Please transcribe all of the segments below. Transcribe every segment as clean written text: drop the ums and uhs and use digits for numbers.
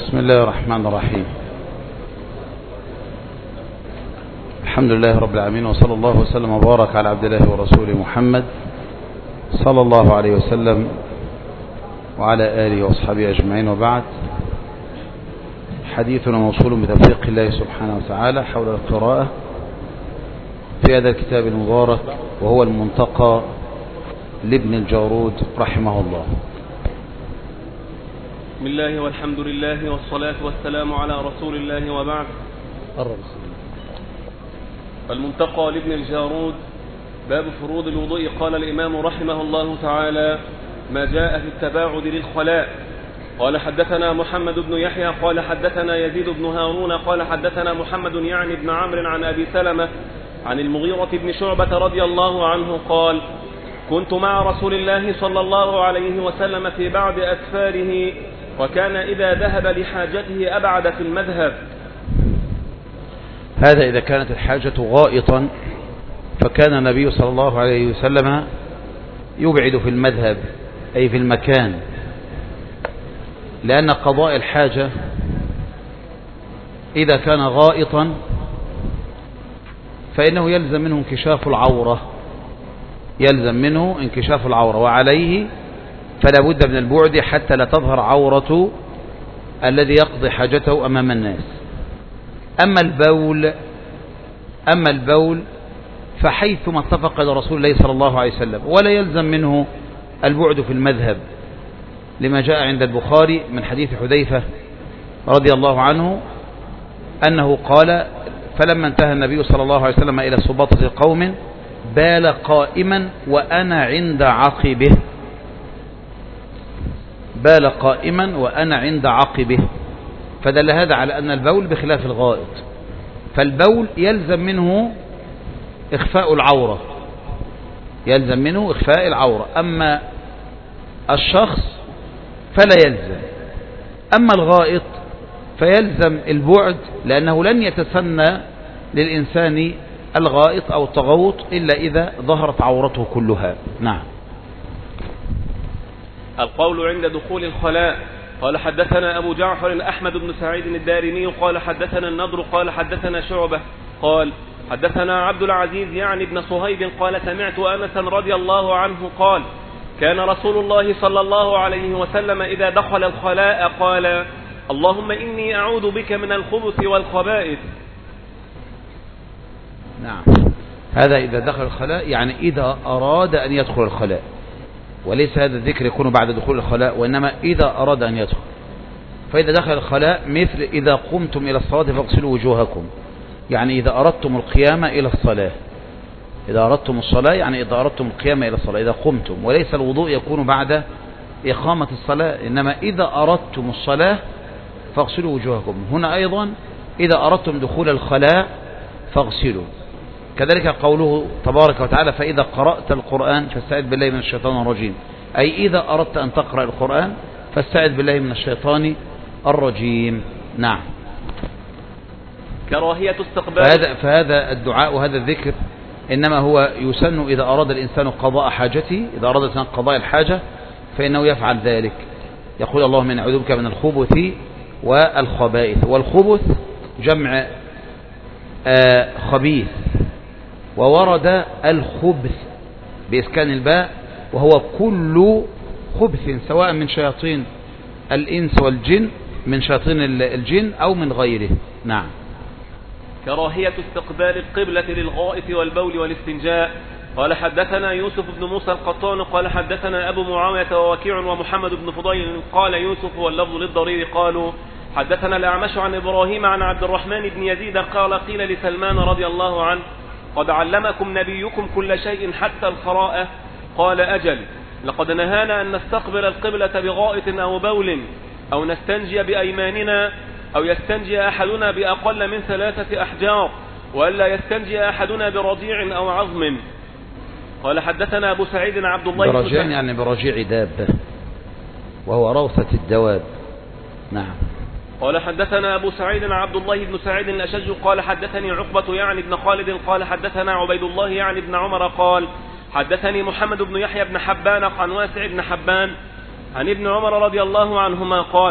بسم الله الرحمن الرحيم. الحمد لله رب العالمين، وصلى الله وسلم وبارك على عبد الله ورسوله محمد صلى الله عليه وسلم وعلى آله وأصحابه أجمعين، وبعد. حديثنا موصول بتوفيق الله سبحانه وتعالى حول القراءة في هذا الكتاب المبارك، وهو المنتقى لابن الجارود رحمه الله. بسم الله والحمد لله والصلاة والسلام على رسول الله، وبعد. المنتقى لابن الجارود، باب فروض الوضوء. قال الإمام رحمه الله تعالى: ما جاء في التباعد للخلاء. قال حدثنا محمد بن يحيى قال حدثنا يزيد بن هارون قال حدثنا محمد يعني بن عمرو عن أبي سلمة عن المغيرة بن شعبة رضي الله عنه قال: كنت مع رسول الله صلى الله عليه وسلم في بعض أسفاره، وكان إذا ذهب لحاجته أبعد في المذهب. هذا إذا كانت الحاجة غائطا، فكان النبي صلى الله عليه وسلم يبعد في المذهب أي في المكان، لأن قضاء الحاجة إذا كان غائطا فإنه يلزم منه انكشاف العورة، وعليه فلا بد من البعد حتى لا تظهر عورة الذي يقضي حاجته أمام الناس. أما البول فحيثما اتفق إلى رسول الله صلى الله عليه وسلم، ولا يلزم منه البعد في المذهب، لما جاء عند البخاري من حديث حذيفة رضي الله عنه أنه قال: فلما انتهى النبي صلى الله عليه وسلم إلى سباطة قوم بال قائما وأنا عند عقبه، فدل هذا على أن البول بخلاف الغائط، فالبول يلزم منه إخفاء العورة، أما الشخص فلا يلزم. أما الغائط فيلزم البعد، لأنه لن يتسنى للإنسان الغائط أو التغوط إلا إذا ظهرت عورته كلها. نعم. القول عند دخول الخلاء. قال حدثنا أبو جعفر أحمد بن سعيد الدارمي قال حدثنا النضر قال حدثنا شعبة قال حدثنا عبد العزيز يعني ابن صهيب قال سمعت أنسا رضي الله عنه قال: كان رسول الله صلى الله عليه وسلم إذا دخل الخلاء قال: اللهم إني أعوذ بك من الخبث والخبائث. نعم. هذا إذا دخل الخلاء، يعني إذا أراد أن يدخل الخلاء، وليس هذا الذكر يكون بعد دخول الخلاء، وإنما إذا أراد أن يدخل. فإذا دخل الخلاء مثل إذا قمتم إلى الصلاة فاغسلوا وجوهكم، يعني إذا أردتم القيام إلى الصلاة. إذا أردتم الصلاة يعني إذا أردتم القيام إلى الصلاة، إذا قمتم، وليس الوضوء يكون بعد إقامة الصلاة، إنما إذا أردتم الصلاة فاغسلوا وجوهكم. هنا أيضا إذا أردتم دخول الخلاء فاغسلوا. كذلك قوله تبارك وتعالى: فإذا قرأت القرآن فاستعذ بالله من الشيطان الرجيم، أي إذا أردت أن تقرأ القرآن فاستعذ بالله من الشيطان الرجيم. نعم. كراهية استقبال. فهذا الدعاء وهذا الذكر إنما هو يسن إذا أراد الإنسان قضاء حاجته، إذا أراد الإنسان قضاء الحاجة فإنه يفعل ذلك، يقول: اللهم إني أعوذ بك من الخبث والخبائث. والخبث جمع خبيث، وورد الخبث بإسكان الباء، وهو كل خبث سواء من شياطين الإنس والجن، من شياطين الجن أو من غيره. نعم. كراهية استقبال القبلة للغائط والبول والاستنجاء. قال حدثنا يوسف بن موسى القطان قال حدثنا أبو معاوية ووكيع ومحمد بن فضيل قال يوسف واللفظ للضرير قالوا حدثنا الأعمش عن إبراهيم عن عبد الرحمن بن يزيد قال: قيل لسلمان رضي الله عنه: قد علمكم نبيكم كل شيء حتى القراءة؟ قال: أجل، لقد نهانا أن نستقبل القبلة بغائط أو بول، أو نستنجي بأيماننا، أو يستنجي أحدنا بأقل من 3 أحجار، وألا يستنجي أحدنا برجيع أو عظم. قال حدثنا أبو سعيد عبد الله برجيع يعني برجيع دابة، وهو روثة الدواب. نعم. قال حدثنا أبو سعيد عبد الله بن سعيد الأشج قال حدثني عقبة يعني بن خالد قال حدثنا عبيد الله يعني بن عمر قال حدثني محمد بن يحيى بن حبان عن واسع بن حبان عن ابن عمر رضي الله عنهما قال: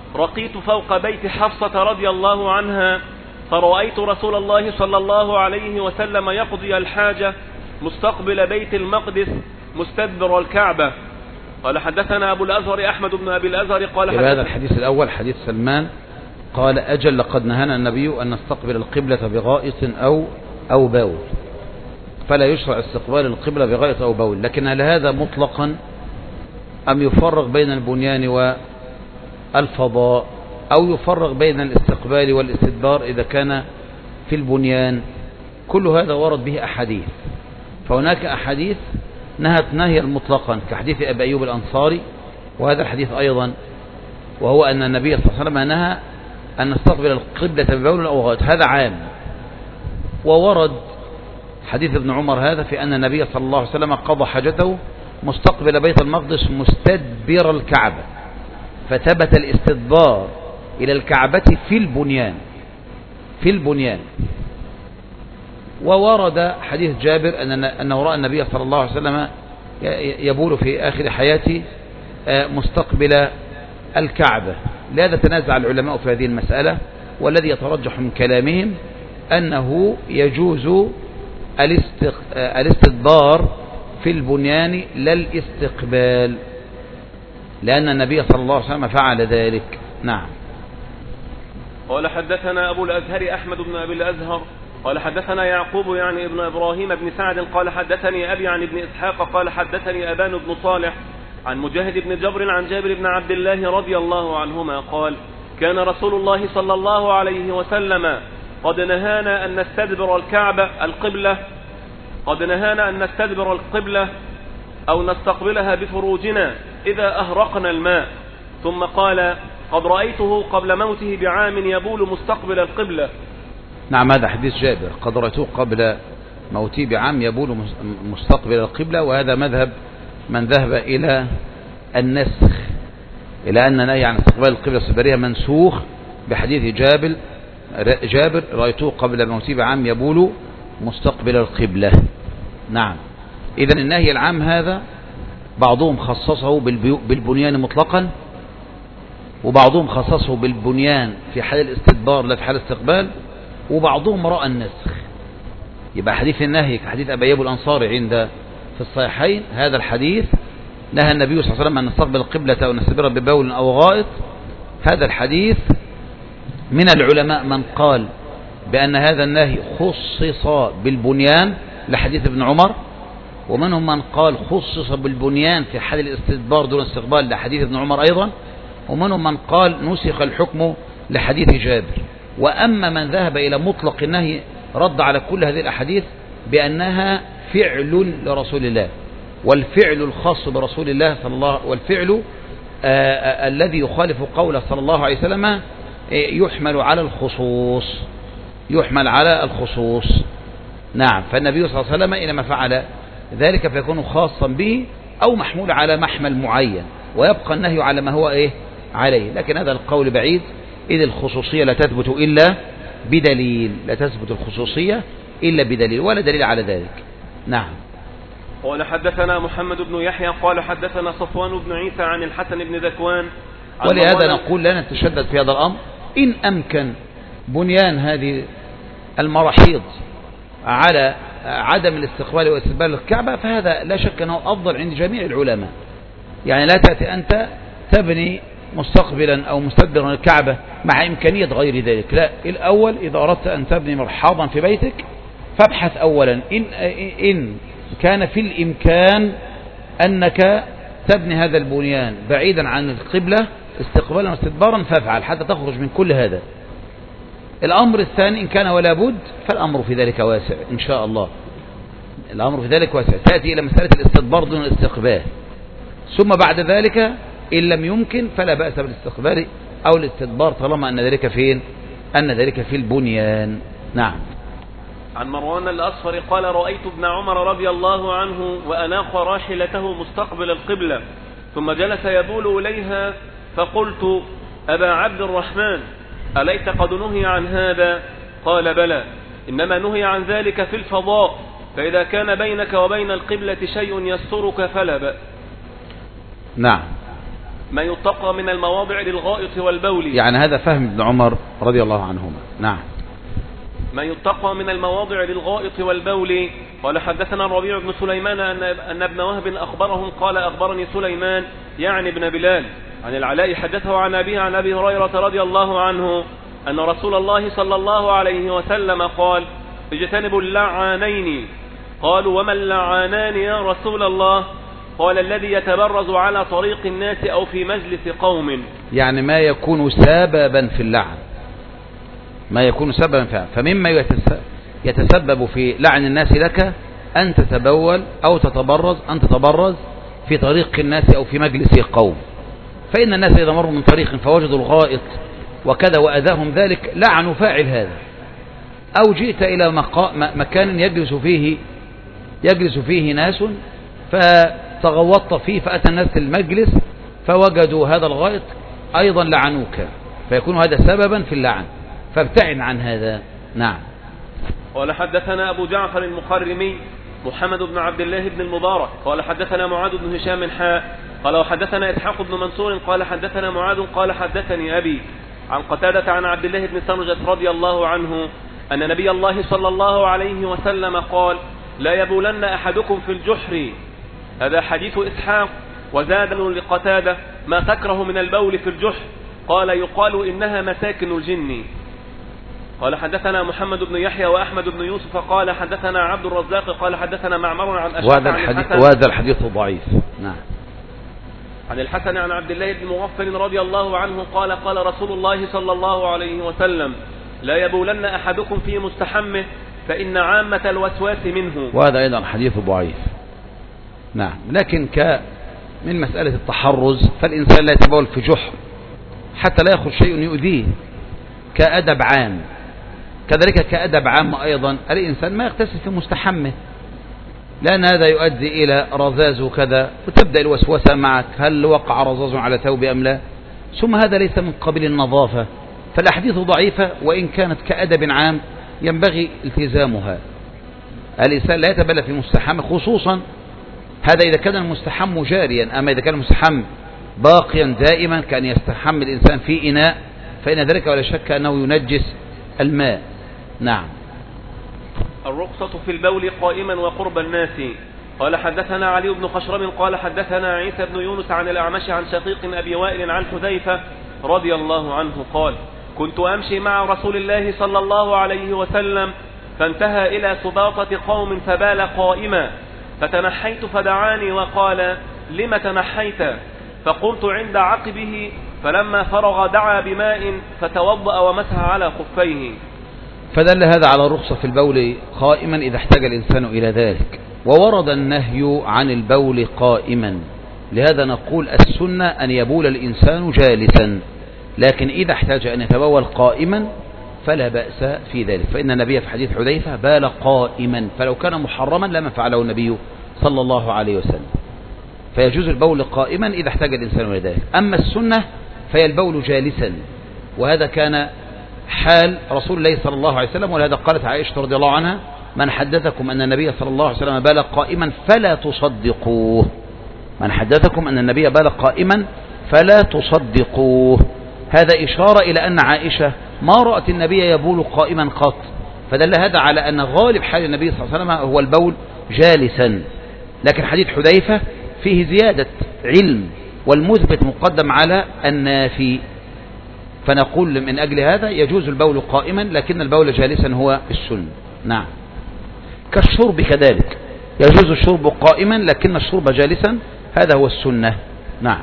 رقيت فوق بيت حفصة رضي الله عنها فرأيت رسول الله صلى الله عليه وسلم يقضي الحاجة مستقبل بيت المقدس مستدبر الكعبة. قال حدثنا أبو الأزهر أحمد بن أبي الأزهر قال هذا الحديث الأول حديث سلمان قال أجل لقد نهانا النبي أن نستقبل القبلة بغائط أو بول، فلا يشرع استقبال القبلة بغائط أو بول. لكن هل هذا مطلقا أم يفرق بين البنيان والفضاء، أو يفرق بين الاستقبال والاستدبار إذا كان في البنيان؟ كل هذا ورد به أحاديث، فهناك أحاديث نهت نهيا مطلقا كحديث أبي أيوب الأنصاري، وهذا الحديث أيضا وهو أن النبي صلى الله عليه وسلم نهى أن نستقبل القبلة ببول أو غائط، هذا عام. وورد حديث ابن عمر هذا في أن النبي صلى الله عليه وسلم قضى حاجته مستقبل بيت المقدس مستدبر الكعبة، فثبت الاستدبار إلى الكعبة في البنيان. وورد حديث جابر أنه رأى النبي صلى الله عليه وسلم يبول في آخر حياته مستقبل الكعبة. لهذا تنازع العلماء في هذه المسألة، والذي يترجح من كلامهم أنه يجوز الاستدبار في البنيان لا الاستقبال، لأن النبي صلى الله عليه وسلم فعل ذلك. نعم. قال حدثنا أبو الأزهر أحمد بن أبي الأزهر قال حدثنا يعقوب يعني ابن إبراهيم بن سعد قال حدثني أبي عن ابن إسحاق قال حدثني أبان بن صالح عن مجاهد بن جبر عن جابر بن عبد الله رضي الله عنهما قال كان رسول الله صلى الله عليه وسلم قد نهانا أن نستدبر القبلة أو نستقبلها بفروجنا إذا أهرقنا الماء، ثم قال قد رأيته قبل موته بعام يبول مستقبل القبلة. نعم، هذا حديث جابر، قد رأيته قبل موته بعام يبول مستقبل القبلة، وهذا مذهب من ذهب إلى النسخ، إلى أن نهي عن استقبال القبلة الصبرية منسوخ بحديث جابر رأيته قبل موته بعام يبول مستقبل القبلة. نعم. إذن النهي العام هذا بعضهم خصصه بالبنيان مطلقا، وبعضهم خصصه بالبنيان في حال الاستدبار لا في حال الاستقبال، وبعضهم رأى النسخ. يبقى حديث النهي كحديث أبي أيوب الأنصاري عند في الصحيحين، هذا الحديث نهى النبي صلى الله عليه وسلم أن نستقبل القبلة أو نستدبرها ببول أو غائط. هذا الحديث من العلماء من قال بأن هذا النهي خصص بالبنيان لحديث ابن عمر، ومنهم من قال خصص بالبنيان في حال الاستدبار دون استقبال لحديث ابن عمر أيضا، ومنهم من قال نسخ الحكم لحديث جابر. وأما من ذهب إلى مطلق النهي رد على كل هذه الأحاديث بأنها فعل لرسول الله، والفعل الخاص برسول الله صلى الله عليه وسلم، والفعل الذي يخالف قوله صلى الله عليه وسلم يحمل على الخصوص. نعم. فالنبي صلى الله عليه وسلم إنما فعل ذلك فيكون خاصا به أو محمول على محمل معين، ويبقى النهي على ما هو عليه. لكن هذا القول بعيد، إذ الخصوصية لا تثبت إلا بدليل، ولا دليل على ذلك. نعم. قال حدثنا محمد بن يحيى قال حدثنا صفوان بن عيسى عن الحسن بن ذكوان. ولهذا نقول لا نتشدد في هذا الأمر، إن أمكن بنيان هذه المراحيض على عدم الاستقبال واستقبال الكعبة فهذا لا شك أنه أفضل عند جميع العلماء. يعني لا تأتي أنت تبني مستقبلا أو مستدبرا الكعبة مع إمكانية غير ذلك، لا، الأول إذا أردت أن تبني مرحاضا في بيتك فابحث أولا إن كان في الإمكان أنك تبني هذا البنيان بعيدا عن القبلة استقبالا واستدبارا فافعل حتى تخرج من كل هذا. الأمر الثاني إن كان ولا بد فالأمر في ذلك واسع إن شاء الله، الأمر في ذلك واسع. تأتي إلى مسألة الاستدبار دون الاستقبال، ثم بعد ذلك إن لم يمكن فلا بأس بالاستقبال أو الاستدبار طالما أن ذلك فين؟ أن ذلك في البنيان. نعم. عن مروان الأصفر قال رأيت ابن عمر رضي الله عنه وأناخ راحلته مستقبل القبلة ثم جلس يبول إليها، فقلت أبا عبد الرحمن أليس قد نهي عن هذا؟ قال بلى، إنما نهي عن ذلك في الفضاء، فإذا كان بينك وبين القبلة شيء يسترك فلا بأس. نعم. ما يتقى من المواضع للغائط والبول. يعني هذا فهم ابن عمر رضي الله عنهما. نعم. ما يتقى من المواضع للغائط والبول. قال حدثنا الربيع بن سليمان أن ابن وهب أخبرهم قال أخبرني سليمان يعني ابن بلال عن العلاء حدثه عن أبيه عن أبي هريرة رضي الله عنه أن رسول الله صلى الله عليه وسلم قال اجتنبوا اللعانين. قالوا وما اللعانان يا رسول الله؟ قال الذي يتبرز على طريق الناس أو في مجلس قوم. يعني ما يكون سببا في اللعن، ما يكون سببا في اللعن. فمما يتسبب في لعن الناس لك أن تتبول أو تتبرز في طريق الناس أو في مجلس قوم. فإن الناس إذا مروا من طريق فوجدوا الغائط وكذا وأذاهم ذلك لعنوا فاعل هذا. أو جئت إلى مكان يجلس فيه ناس فتغوطت فيه فأتى الناس المجلس فوجدوا هذا الغائط أيضا لعنوك، فيكون هذا سببا في اللعن، فابتعد عن هذا. نعم. قال حدثنا أبو جعفر المخرمي محمد بن عبد الله بن المبارك قال حدثنا معاذ بن هشام قال وحدثنا إسحاق بن منصور قال حدثنا معاذ قال حدثني أبي عن قتادة عن عبد الله بن سمرجة رضي الله عنه أن نبي الله صلى الله عليه وسلم قال لا يبولن أحدكم في الجحر. هذا حديث إسحاق. وزاد لقتادة ما تكره من البول في الجحر قال يقال إنها مساكن الجن. قال حدثنا محمد بن يحيى وأحمد بن يوسف قال حدثنا عبد الرزاق قال حدثنا معمر عن أشعث وهذا الحديث ضعيف. نعم. عن الحسن عن عبد الله بن مغفل رضي الله عنه قال قال رسول الله صلى الله عليه وسلم لا يبولن أحدكم في مستحمه فإن عامة الوسواس منه. وهذا أيضا حديث ضعيف. نعم. لكن من مسألة التحرز فالإنسان لا يتبول في جحر حتى لا يخرج شيء يؤذيه كأدب عام. كذلك كأدب عام أيضا الإنسان ما يغتسل في مستحمه، لأن هذا يؤدي إلى رذاذ وكذا، وتبدأ الوسوسة معك هل وقع رذاذ على ثوب أم لا، ثم هذا ليس من قبيل النظافة. فالأحاديث ضعيفة وإن كانت كأدب عام ينبغي التزامها. الإنسان لا يتبلى في مستحمه، خصوصا هذا إذا كان المستحم جاريا. أما إذا كان المستحم باقيا دائما كان يستحم الإنسان في إناء فإن ذلك ولا شك أنه ينجس الماء. نعم. الرخصة في البول قائما وقرب الناس. قال حدثنا علي بن خشرم قال حدثنا عيسى بن يونس عن الأعمش عن شقيق أبي وائل عن حذيفة رضي الله عنه قال كنت أمشي مع رسول الله صلى الله عليه وسلم فانتهى إلى سباطة قوم فبال قائما فتنحيت فدعاني وقال لم تنحيت؟ فقمت عند عقبه فلما فرغ دعا بماء فتوضأ ومسح على خفيه. فدل هذا على الرخصة في البول قائما إذا احتاج الإنسان إلى ذلك. وورد النهي عن البول قائما، لهذا نقول السنة أن يبول الإنسان جالسا، لكن إذا احتاج أن يتبول قائما فلا بأس في ذلك، فإن النبي في حديث حذيفة بال قائما، فلو كان محرما لما فعله النبي صلى الله عليه وسلم. فيجوز البول قائما إذا احتاج الإنسان إلى ذلك. أما السنة فهي البول جالسا، وهذا كان حال رسول الله صلى الله عليه وسلم. ولهذا قالت عائشة رضي الله عنها من حدثكم أن النبي صلى الله عليه وسلم بال قائما فلا تصدقوه. من حدثكم أن النبي بال قائما فلا تصدقوه. هذا إشارة إلى أن عائشة ما رأت النبي يبول قائما قط، فدل هذا على أن غالب حال النبي صلى الله عليه وسلم هو البول جالسا. لكن حديث حذيفة فيه زيادة علم، والمثبت مقدم على النافي، فنقول من أجل هذا يجوز البول قائما، لكن البول جالسا هو السنة. نعم. كالشرب كذلك يجوز الشرب قائما، لكن الشرب جالسا هذا هو السنة. نعم.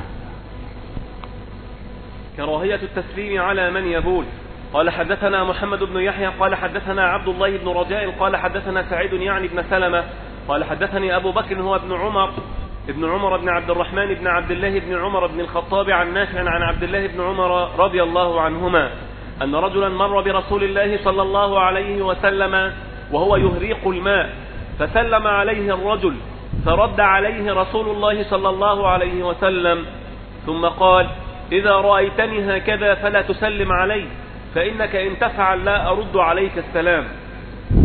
كراهية التسليم على من يبول. قال حدثنا محمد بن يحيى قال حدثنا عبد الله بن رجاء قال حدثنا سعيد يعني بن سلمة قال حدثني أبو بكر هو ابن عمر بن عبد الرحمن بن عبد الله بن عمر بن الخطاب عن نافع عن عبد الله بن عمر رضي الله عنهما أن رجلا مر برسول الله صلى الله عليه وسلم وهو يهريق الماء فسلم عليه الرجل فرد عليه رسول الله صلى الله عليه وسلم ثم قال إذا رأيتني هكذا فلا تسلم علي فإنك إن تفعل لا أرد عليك السلام.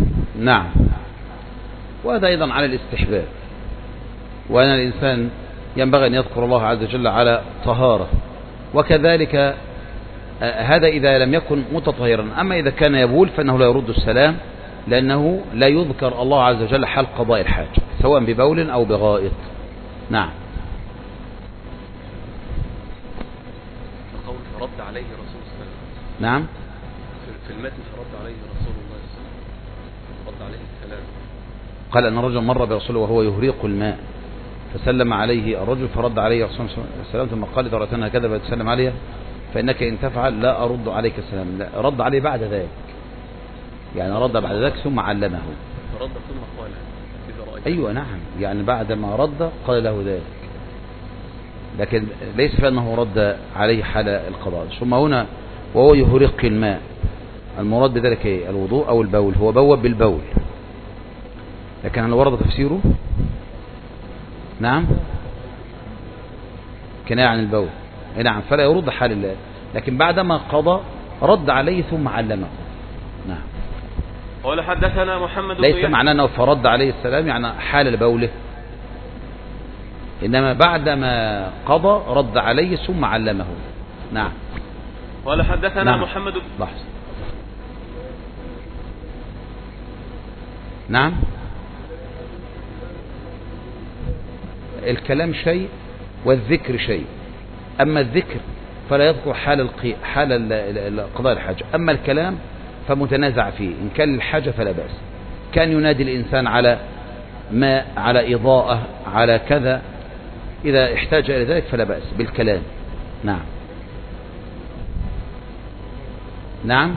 نعم. وهذا أيضا على الاستحباب، وأن الإنسان ينبغي أن يذكر الله عز وجل على طهارة. وكذلك هذا إذا لم يكن متطهرا. أما إذا كان يبول فإنه لا يرد السلام، لأنه لا يذكر الله عز وجل حال قضاء الحاجة سواء ببول أو بغائط. نعم. قول فرد عليه رسول الله صلى الله عليه وسلم. نعم. في المتن فرد عليه رسول الله صلى الله عليه وسلم، رد عليه السلام. قال أن رجل مر برسوله وهو يهريق الماء فسلم عليه الرجل فرد عليه رسول الله السلام، ثم قال ترى هكذا فتسلم عليها فإنك إن تفعل لا أرد عليك السلام. لا، رد عليه بعد ذلك، يعني رد بعد ذلك ثم علمه. رد ثم قال إذا رأيت. أيوة نعم، يعني بعد ما رد قال له ذلك، لكن ليس فإنه رد عليه حال القضاء. ثم هنا وهو يهرق الماء، المراد بذلك إيه؟ الوضوء أو البول؟ هو بوب بالبول، لكن هل ورد تفسيره؟ نعم، كناية عن البول. نعم، فلا يرد حال الله، لكن بعدما قضى رد عليه ثم علمه. نعم. قال حدثنا محمد بن ليس معناه أنه فرد عليه السلام يعني حال بوله، إنما بعدما قضى رد عليه ثم علمه. نعم. قال حدثنا نعم. محمد لحظة. نعم. الكلام شيء والذكر شيء. أما الذكر فلا يذكر حال قضاء الحاجة، أما الكلام فمتنازع فيه. إن كان الحاجة فلا بأس، كان ينادي الإنسان على ماء، على إضاءة، على كذا، إذا احتاج إلى ذلك فلا بأس بالكلام. نعم. نعم.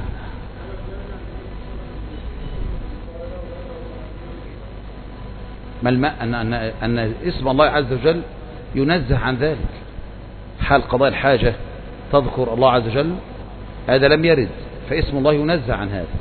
ما الماء أن اسم الله عز وجل ينزه عن ذلك. حال قضاء الحاجة تذكر الله عز وجل، هذا لم يرد، فاسم الله ينزه عن هذا.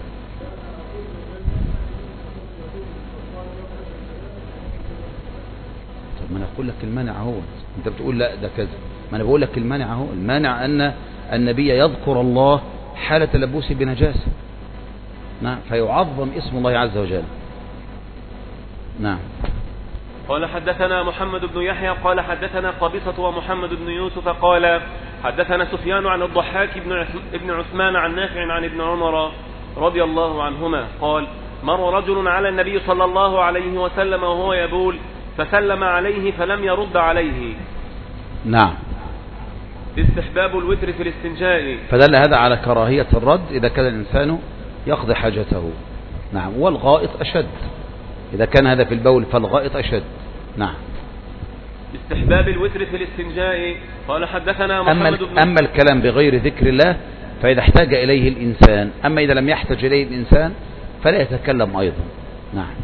طب ما أنا أقول لك المانع هو، أنت بتقول لا ده كذا، ما أنا بقول لك المانع هو. المانع أن النبي يذكر الله حالة تلبسه بنجاسة. نعم، فيعظم اسم الله عز وجل. نعم. قال حدثنا محمد بن يحيى قال حدثنا قبيصة ومحمد بن يوسف قال حدثنا سفيان عن الضحاك بن عثمان عن نافع عن ابن عمر رضي الله عنهما قال مر رجل على النبي صلى الله عليه وسلم وهو يبول فسلم عليه فلم يرد عليه. نعم. استحباب الوتر في الاستنجاء. فدل هذا على كراهية الرد إذا كان الإنسان يقضي حاجته. نعم. والغائط أشد، إذا كان هذا في البول فالغائط أشد. نعم. استحباب الوتر في الاستنجاء. قال حدثنا محمد بن أما الكلام بغير ذكر الله فإذا احتاج إليه الإنسان، أما إذا لم يحتاج إليه الإنسان فلا يتكلم أيضا. نعم.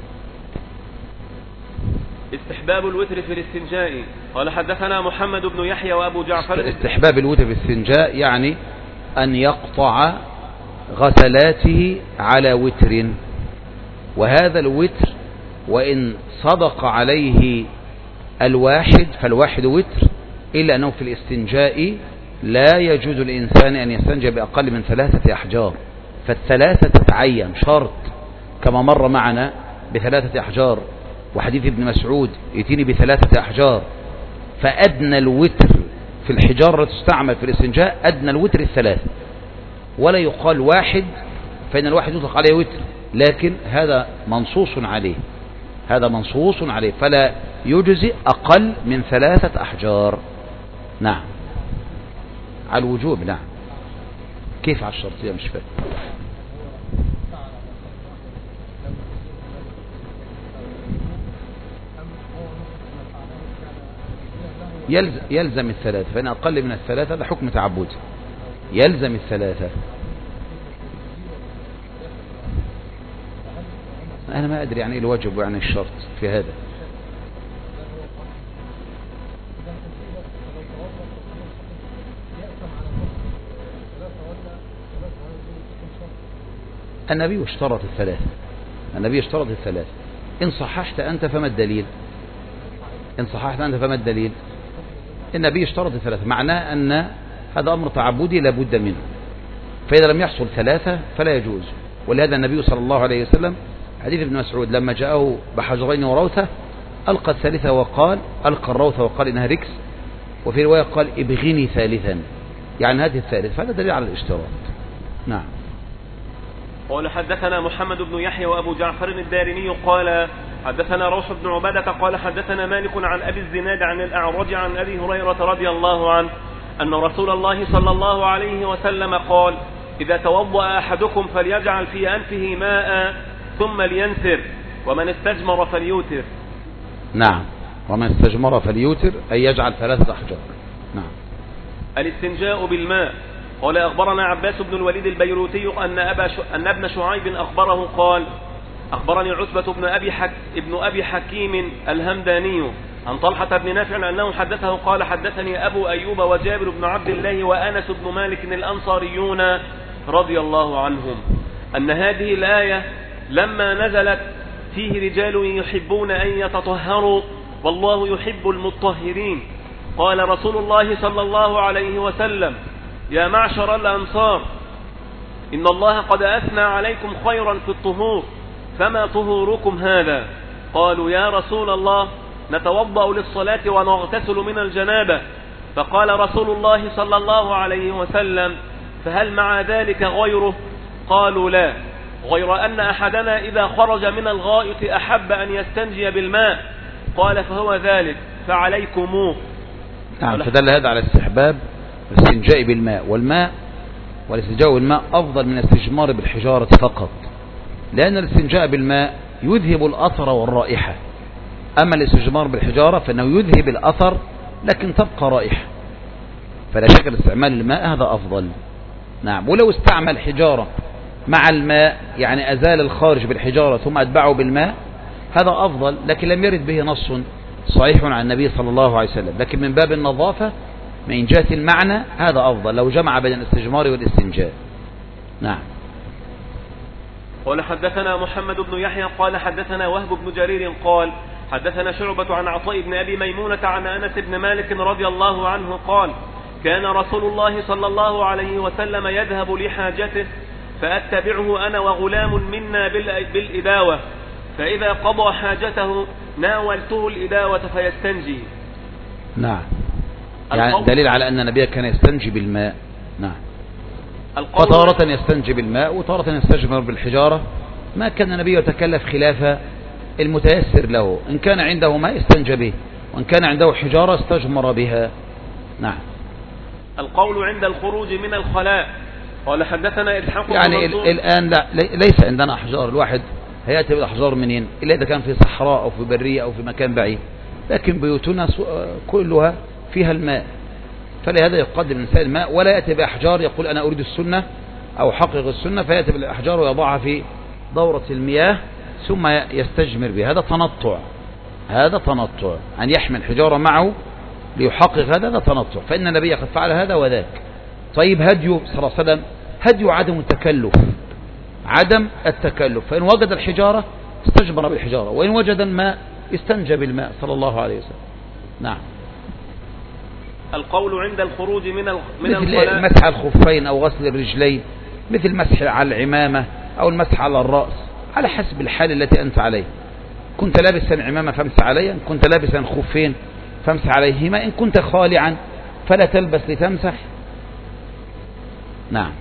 استحباب الوتر في الاستنجاء. قال حدثنا محمد بن يحيى وأبو جعفر. استحباب الوتر في الاستنجاء يعني أن يقطع غسلاته على وتر، وهذا الوتر وإن صدق عليه الواحد فالواحد وتر، إلا أنه في الاستنجاء لا يجوز الإنسان أن يستنجى بأقل من 3 أحجار، فالثلاثة تتعين شرط كما مر معنا ب3 أحجار، وحديث ابن مسعود يتيني ب3 أحجار، فأدنى الوتر في الحجارة تستعمل في الاستنجاء أدنى الوتر 3، ولا يقال واحد فإن الواحد يطلق عليه وتر، لكن هذا منصوص عليه، هذا منصوص عليه، فلا يجزي أقل من 3 أحجار. نعم. على الوجوب. نعم. كيف على الشرطية؟ مش فاهم. يلزم 3، فإن أقل من 3 هذا حكم تعبدي، يلزم 3. أنا ما أدري يعني الواجب يعني الشرط في هذا. النبي اشترط 3، النبي اشترط 3. إن صححت أنت فما الدليل؟ إن صححت أنت فما الدليل؟ النبي اشترط 3، معناه أن هذا أمر تعبدي لابد منه، فإذا لم يحصل 3 فلا يجوز. ولهذا النبي صلى الله عليه وسلم حديث ابن مسعود لما جاءه بحجرين وروثة ألقى الثالثة وقال ألقى الروثة وقال إنها ركس، وفي رواية قال ابغني ثالثا، يعني هذه الثالث، فهذا دليل على الاشتراط. نعم. قال حدثنا محمد بن يحيى وأبو جعفر الدارمي قال حدثنا روح بن عبادة قال حدثنا مالك عن أبي الزناد عن الأعرج عن أبي هريرة رضي الله عنه أن رسول الله صلى الله عليه وسلم قال إذا توضأ أحدكم فليجعل في أنفه ماء ثم لينثر ومن استجمر فليوتر. نعم، ومن استجمر فليوتر أي يجعل 3 أحجار. نعم. الاستنجاء بالماء. قال أخبرنا عباس بن الوليد البيروتي أن ابن شعيب أخبره قال أخبرني عتبة ابن أبي حكيم الهمداني عن طلحة بن نافع أنه حدثه قال حدثني أبو أيوب وجابر بن عبد الله وأنس بن مالك الأنصاريون رضي الله عنهم أن هذه الآية لما نزلت فيه رجال يحبون أن يتطهروا والله يحب المطهرين قال رسول الله صلى الله عليه وسلم يا معشر الأنصار إن الله قد أثنى عليكم خيرا في الطهور فما طهوركم هذا؟ قالوا يا رسول الله نتوضأ للصلاة ونغتسل من الجنابة. فقال رسول الله صلى الله عليه وسلم فهل مع ذلك غيره؟ قالوا لا، غير أن أحدنا إذا خرج من الغائط أحب أن يستنجي بالماء. قال فهو ذلك فعليكموه. نعم، فدل هذا على استحباب الاستنجاء بالماء، والاستنجاء بالماء أفضل من الاستجمار بالحجارة فقط، لأن الاستنجاء بالماء يذهب الأثر والرائحة، أما الاستجمار بالحجارة فإنه يذهب الأثر لكن تبقى رائحة، فلا شك استعمال الماء هذا أفضل. نعم، ولو استعمل حجارة مع الماء يعني أزال الخارج بالحجارة ثم أتبعه بالماء هذا أفضل، لكن لم يرد به نص صحيح عن النبي صلى الله عليه وسلم، لكن من باب النظافة من جهة المعنى هذا أفضل لو جمع بين الاستجمار والاستنجاء. نعم. قال حدثنا محمد بن يحيى قال حدثنا وهب بن جرير قال حدثنا شعبة عن عطاء بن أبي ميمونة عن أنس بن مالك رضي الله عنه قال كان رسول الله صلى الله عليه وسلم يذهب لحاجته فأتبعه أنا وغلام منا بالإداوة، فإذا قضى حاجته ناولته الإداوة فيستنجي. نعم، يعني دليل على أن النبي كان يستنجي بالماء. نعم، فتارة يستنجي بالماء وتارة يستجمر بالحجارة، ما كان النبي يتكلف خلاف المتيسر له، إن كان عنده ماء استنجى به وإن كان عنده حجارة استجمر بها. نعم. القول عند الخروج من الخلاء. قال حدثنا إسحاق يعني الآن لا ليس عندنا أحجار، الواحد هيأتي بالأحجار منين إلا إذا كان في صحراء أو في برية أو في مكان بعيد، لكن بيوتنا كلها فيها الماء، فلهذا يقدم الإنسان الماء ولا يأتي بأحجار يقول أنا أريد السنة أو حقق السنة فيأتي بالأحجار ويضعها في دورة المياه ثم يستجمر بها. هذا تنطع أن يحمل حجارة معه ليحقق هذا تنطع، فإن النبي قد فعل هذا وذاك. طيب هديه صلى الله عليه وسلم هديه عدم التكلف، فإن وجد الحجارة استجمر بالحجارة وإن وجد الماء استنجى بالماء صلى الله عليه وسلم. نعم. القول عند الخروج من مثل مسح الخفين أو غسل الرجلين، مثل مسح على العمامة أو المسح على الرأس على حسب الحال التي أنت عليه. كنت لابسا عمامة فامسح عليها، إن كنت لابسا خفين فامسح عليهما، إن كنت خالعا فلا تلبس لتمسح. نعم.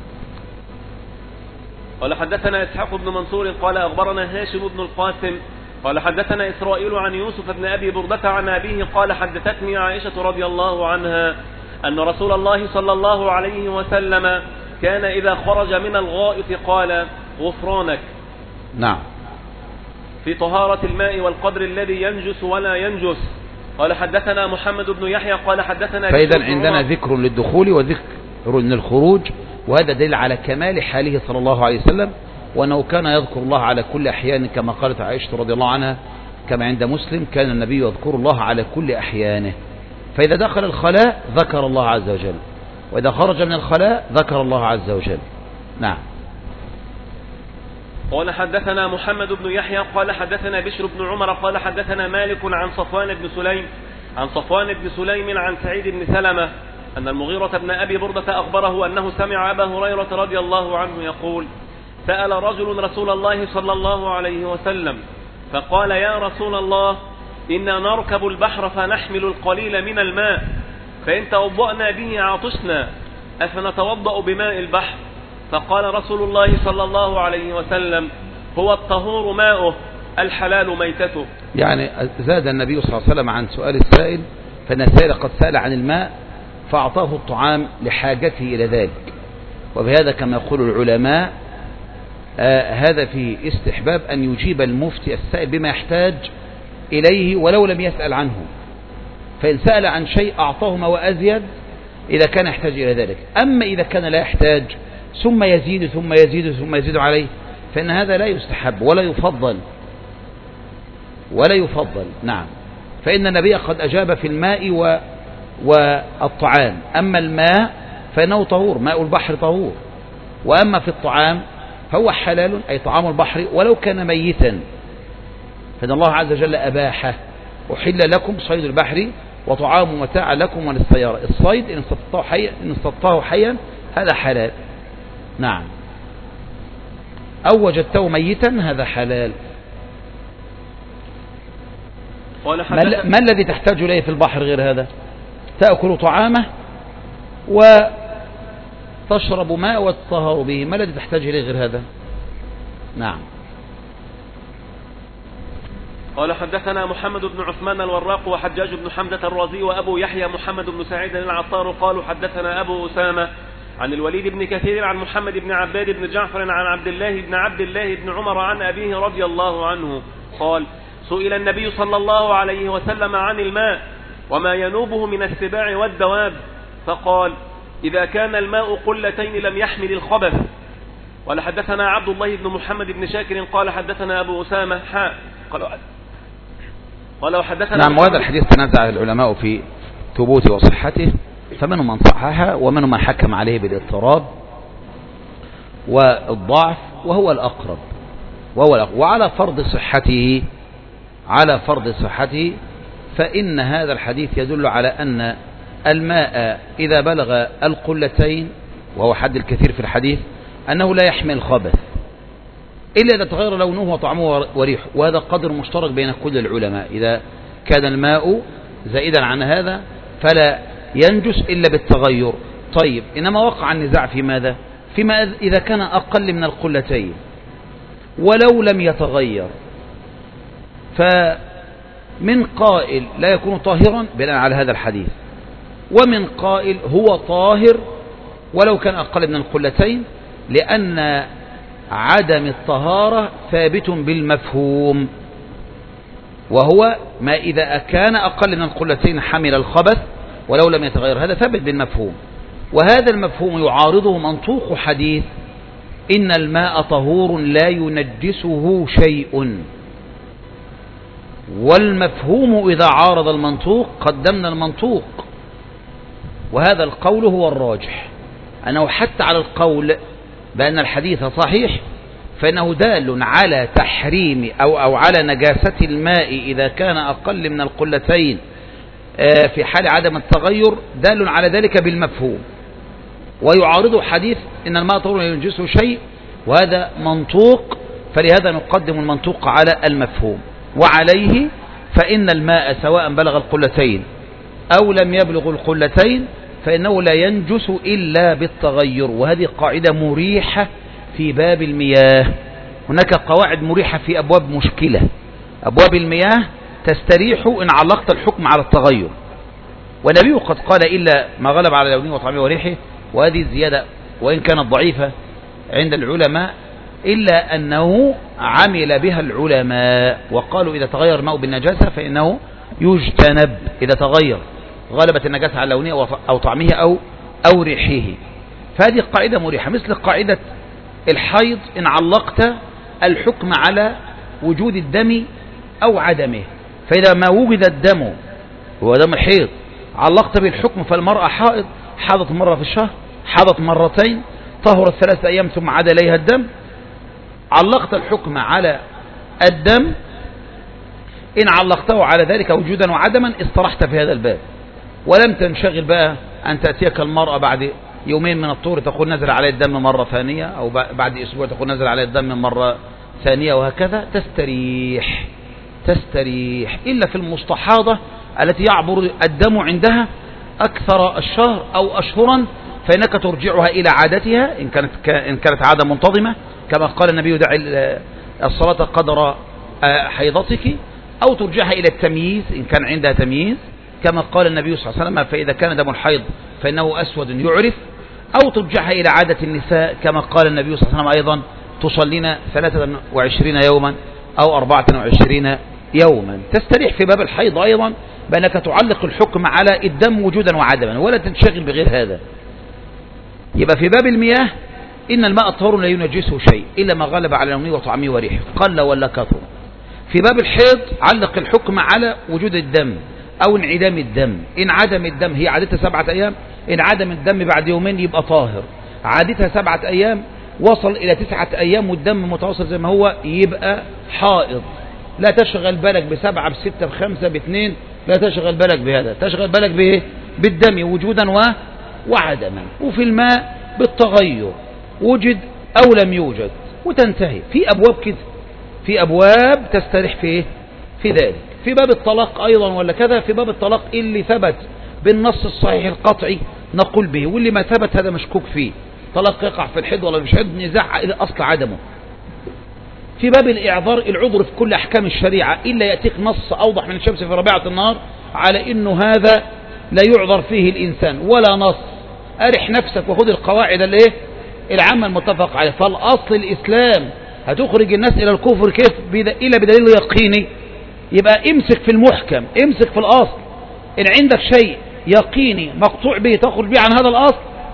قال حدثنا إسحاق بن منصور قال أخبرنا هاشم بن القاسم قال حدثنا إسرائيل عن يوسف بن أبي بردة عن أبيه قال حدثتني عائشة رضي الله عنها أن رسول الله صلى الله عليه وسلم كان إذا خرج من الغائط قال غفرانك. نعم. في طهارة الماء والقدر الذي ينجس ولا ينجس. قال حدثنا محمد بن يحيى قال حدثنا فإذا عندنا ذكر للدخول وذكر للخروج، وهذا دليل على كمال حاله صلى الله عليه وسلم، وأنه كان يذكر الله على كل أحيان كما قالت عائشة رضي الله عنها كما عند مسلم كان النبي يذكر الله على كل أحيانه، فإذا دخل الخلاء ذكر الله عز وجل، وإذا خرج من الخلاء ذكر الله عز وجل. نعم. قال حدثنا محمد بن يحيى قال حدثنا بشر بن عمر قال حدثنا مالك عن صفوان بن سليم عن سعيد بن سلمة أن المغيرة بن أبي بردة أخبره أنه سمع أبا هريرة رضي الله عنه يقول سأل رجل رسول الله صلى الله عليه وسلم فقال يا رسول الله إنا نركب البحر فنحمل القليل من الماء، فإن توضأنا به عطشنا، أفنتوضأ بماء البحر؟ فقال رسول الله صلى الله عليه وسلم: هو الطهور ماؤه، الحلال ميتته. يعني زاد النبي صلى الله عليه وسلم عن سؤال السائل، فإن السائل قد سأل عن الماء فأعطاه الطعام لحاجته إلى ذلك. وبهذا كما يقول العلماء هذا في استحباب أن يجيب المفتي السائل بما يحتاج إليه ولو لم يسأل عنه، فإن سأل عن شيء أعطاه ما وأزيد إذا كان يحتاج إلى ذلك. أما إذا كان لا يحتاج ثم يزيد ثم يزيد ثم يزيد عليه، فإن هذا لا يستحب ولا يفضل. نعم، فإن النبي قد أجاب في الماء والطعام. أما الماء فإنه طهور، ماء البحر طهور. وأما في الطعام فهو حلال، أي طعام البحر ولو كان ميتا، فإن الله عز وجل أباحه: أحل لكم صيد البحر وطعام متاع لكم وللسيارة. الصيد إن استطاعه حيا هذا حلال. نعم، أو وجدته ميتا هذا حلال. ما الذي تحتاج إليه في البحر غير هذا؟ تأكل طعامه وتشرب ماء وتطهر به، ما الذي تحتاج إليه غير هذا؟ نعم. قال حدثنا محمد بن عثمان الوراق وحجاج بن حمدة الرازي وأبو يحيى محمد بن سعيد العطار قالوا حدثنا أبو أسامة عن الوليد بن كثير عن محمد بن عباد بن جعفر عن عبد الله بن عمر عن أبيه رضي الله عنه قال: سئل النبي صلى الله عليه وسلم عن الماء وما ينوبه من السباع والدواب، فقال: إذا كان الماء قلتين لم يحمل الخبث. قال حدثنا عبد الله بن محمد بن شاكر قال حدثنا أبو أسامة قال حدثنا. نعم، وهذا الحديث تنازع العلماء في ثبوته وصحته، فمنهم من صححها ومنهم من حكم عليه بالاضطراب والضعف، وهو الأقرب. وعلى فرض صحته فإن هذا الحديث يدل على أن الماء إذا بلغ القلتين، وهو حد الكثير في الحديث، أنه لا يحمل الخبث إلا إذا تغير لونه وطعمه وريحه، وهذا قدر مشترك بين كل العلماء. إذا كان الماء زائدا عن هذا فلا ينجس إلا بالتغير. طيب، إنما وقع النزاع في ماذا؟ فيما إذا كان أقل من القلتين ولو لم يتغير، فمن قائل لا يكون طاهرا بناء على هذا الحديث، ومن قائل هو طاهر ولو كان أقل من القلتين، لأن عدم الطهارة ثابت بالمفهوم، وهو ما إذا كان أقل من القلتين حمل الخبث ولو لم يتغير، هذا ثابت بالمفهوم. وهذا المفهوم يعارضه منطوق حديث: إن الماء طهور لا ينجسه شيء. والمفهوم إذا عارض المنطوق قدمنا المنطوق، وهذا القول هو الراجح، أنه حتى على القول بأن الحديث صحيح فإنه دال على تحريم أو على نجاسة الماء إذا كان أقل من القلتين في حال عدم التغير، دال على ذلك بالمفهوم. ويعارض حديث إن الماء طهور لا ينجسه شيء، وهذا منطوق، فلهذا نقدم المنطوق على المفهوم. وعليه فإن الماء سواء بلغ القلتين أو لم يبلغ القلتين فإنه لا ينجس إلا بالتغير. وهذه قاعدة مريحة في باب المياه. هناك قواعد مريحة في أبواب مشكلة. أبواب المياه تستريح إن علقت الحكم على التغير، والنبي قد قال: إلا ما غلب على لونه وطعمه وريحه. وهذه الزيادة وإن كانت ضعيفة عند العلماء إلا أنه عمل بها العلماء، وقالوا إذا تغير الماء بالنجاسة فإنه يجتنب إذا تغير، غلبت النجاسة على لونه أو طعمه أو ريحه. فهذه قاعدة مريحة، مثل قاعدة الحيض إن علقت الحكم على وجود الدم أو عدمه، فإذا ما وجد الدم هو دم الحيض علقت بالحكم، فالمرأة حائض، حاضت مرة في الشهر، حاضت مرتين، طهرت 3 أيام ثم عاد إليها الدم، علقت الحكم على الدم. إن علقته على ذلك وجودا وعدما استرحت في هذا الباب، ولم تنشغل بقى أن تأتيك المرأة بعد يومين من الطهر تقول نزل عليه الدم مرة ثانية، أو بعد أسبوع تقول نزل عليه الدم مرة ثانية، وهكذا تستريح. تستريح، إلا في المستحاضة التي يعبر الدم عندها أكثر الشهر أو أشهرا، فإنك ترجعها إلى عادتها إن كانت عادة منتظمة، كما قال النبي دع الصلاة قدر حيضتك، أو ترجعها إلى التمييز إن كان عندها تمييز، كما قال النبي صلى الله عليه وسلم فإذا كان دم الحيض فإنه أسود يعرف، أو ترجعها إلى عادة النساء كما قال النبي صلى الله عليه وسلم أيضا تصلين 23 يوما أو 24 يوما. تستريح في باب الحيض أيضا بأنك تعلق الحكم على الدم وجودا وعدما ولا تنشغل بغير هذا. يبقى في باب المياه إن الماء طهور لا ينجسه شيء إلا ما غلب على لونه وطعمه وريحه قل ولا كثر. في باب الحيض علق الحكم على وجود الدم أو انعدام الدم. إن عدم الدم هي عادتها 7 أيام، إن عدم الدم بعد يومين يبقى طاهر. عادتها 7 أيام وصل إلى 9 أيام والدم متواصل زي ما هو يبقى حائض. لا تشغل بالك ب7 ب6 ب5 ب2، لا تشغل بالك بهذا، تشغل بالك بإيه؟ بالدم وجودا وعدما. وفي الماء بالتغير وجد أو لم يوجد وتنتهي. في أبواب كده، في أبواب تستريح في ذلك. في باب الطلاق أيضا ولا كذا، في باب الطلاق اللي ثبت بالنص الصحيح القطعي نقول به، واللي ما ثبت هذا مشكوك فيه. طلاق يقع في الحد ولا مش حد، نزاع إلى أصل عدمه. في باب الإعذار العذر في كل أحكام الشريعة إلا يأتيك نص أوضح من الشمس في ربيعة النهار على إنه هذا لا يعذر فيه الإنسان، ولا نص. أرح نفسك وخذ القواعد العامة المتفق عليه. فالأصل الإسلام، هتخرج الناس إلى الكفر كيف؟ إلا بدليل يقيني. يبقى امسك في المحكم، امسك في الأصل. إن عندك شيء يقيني مقطوع به تخرج به عن هذا الأصل،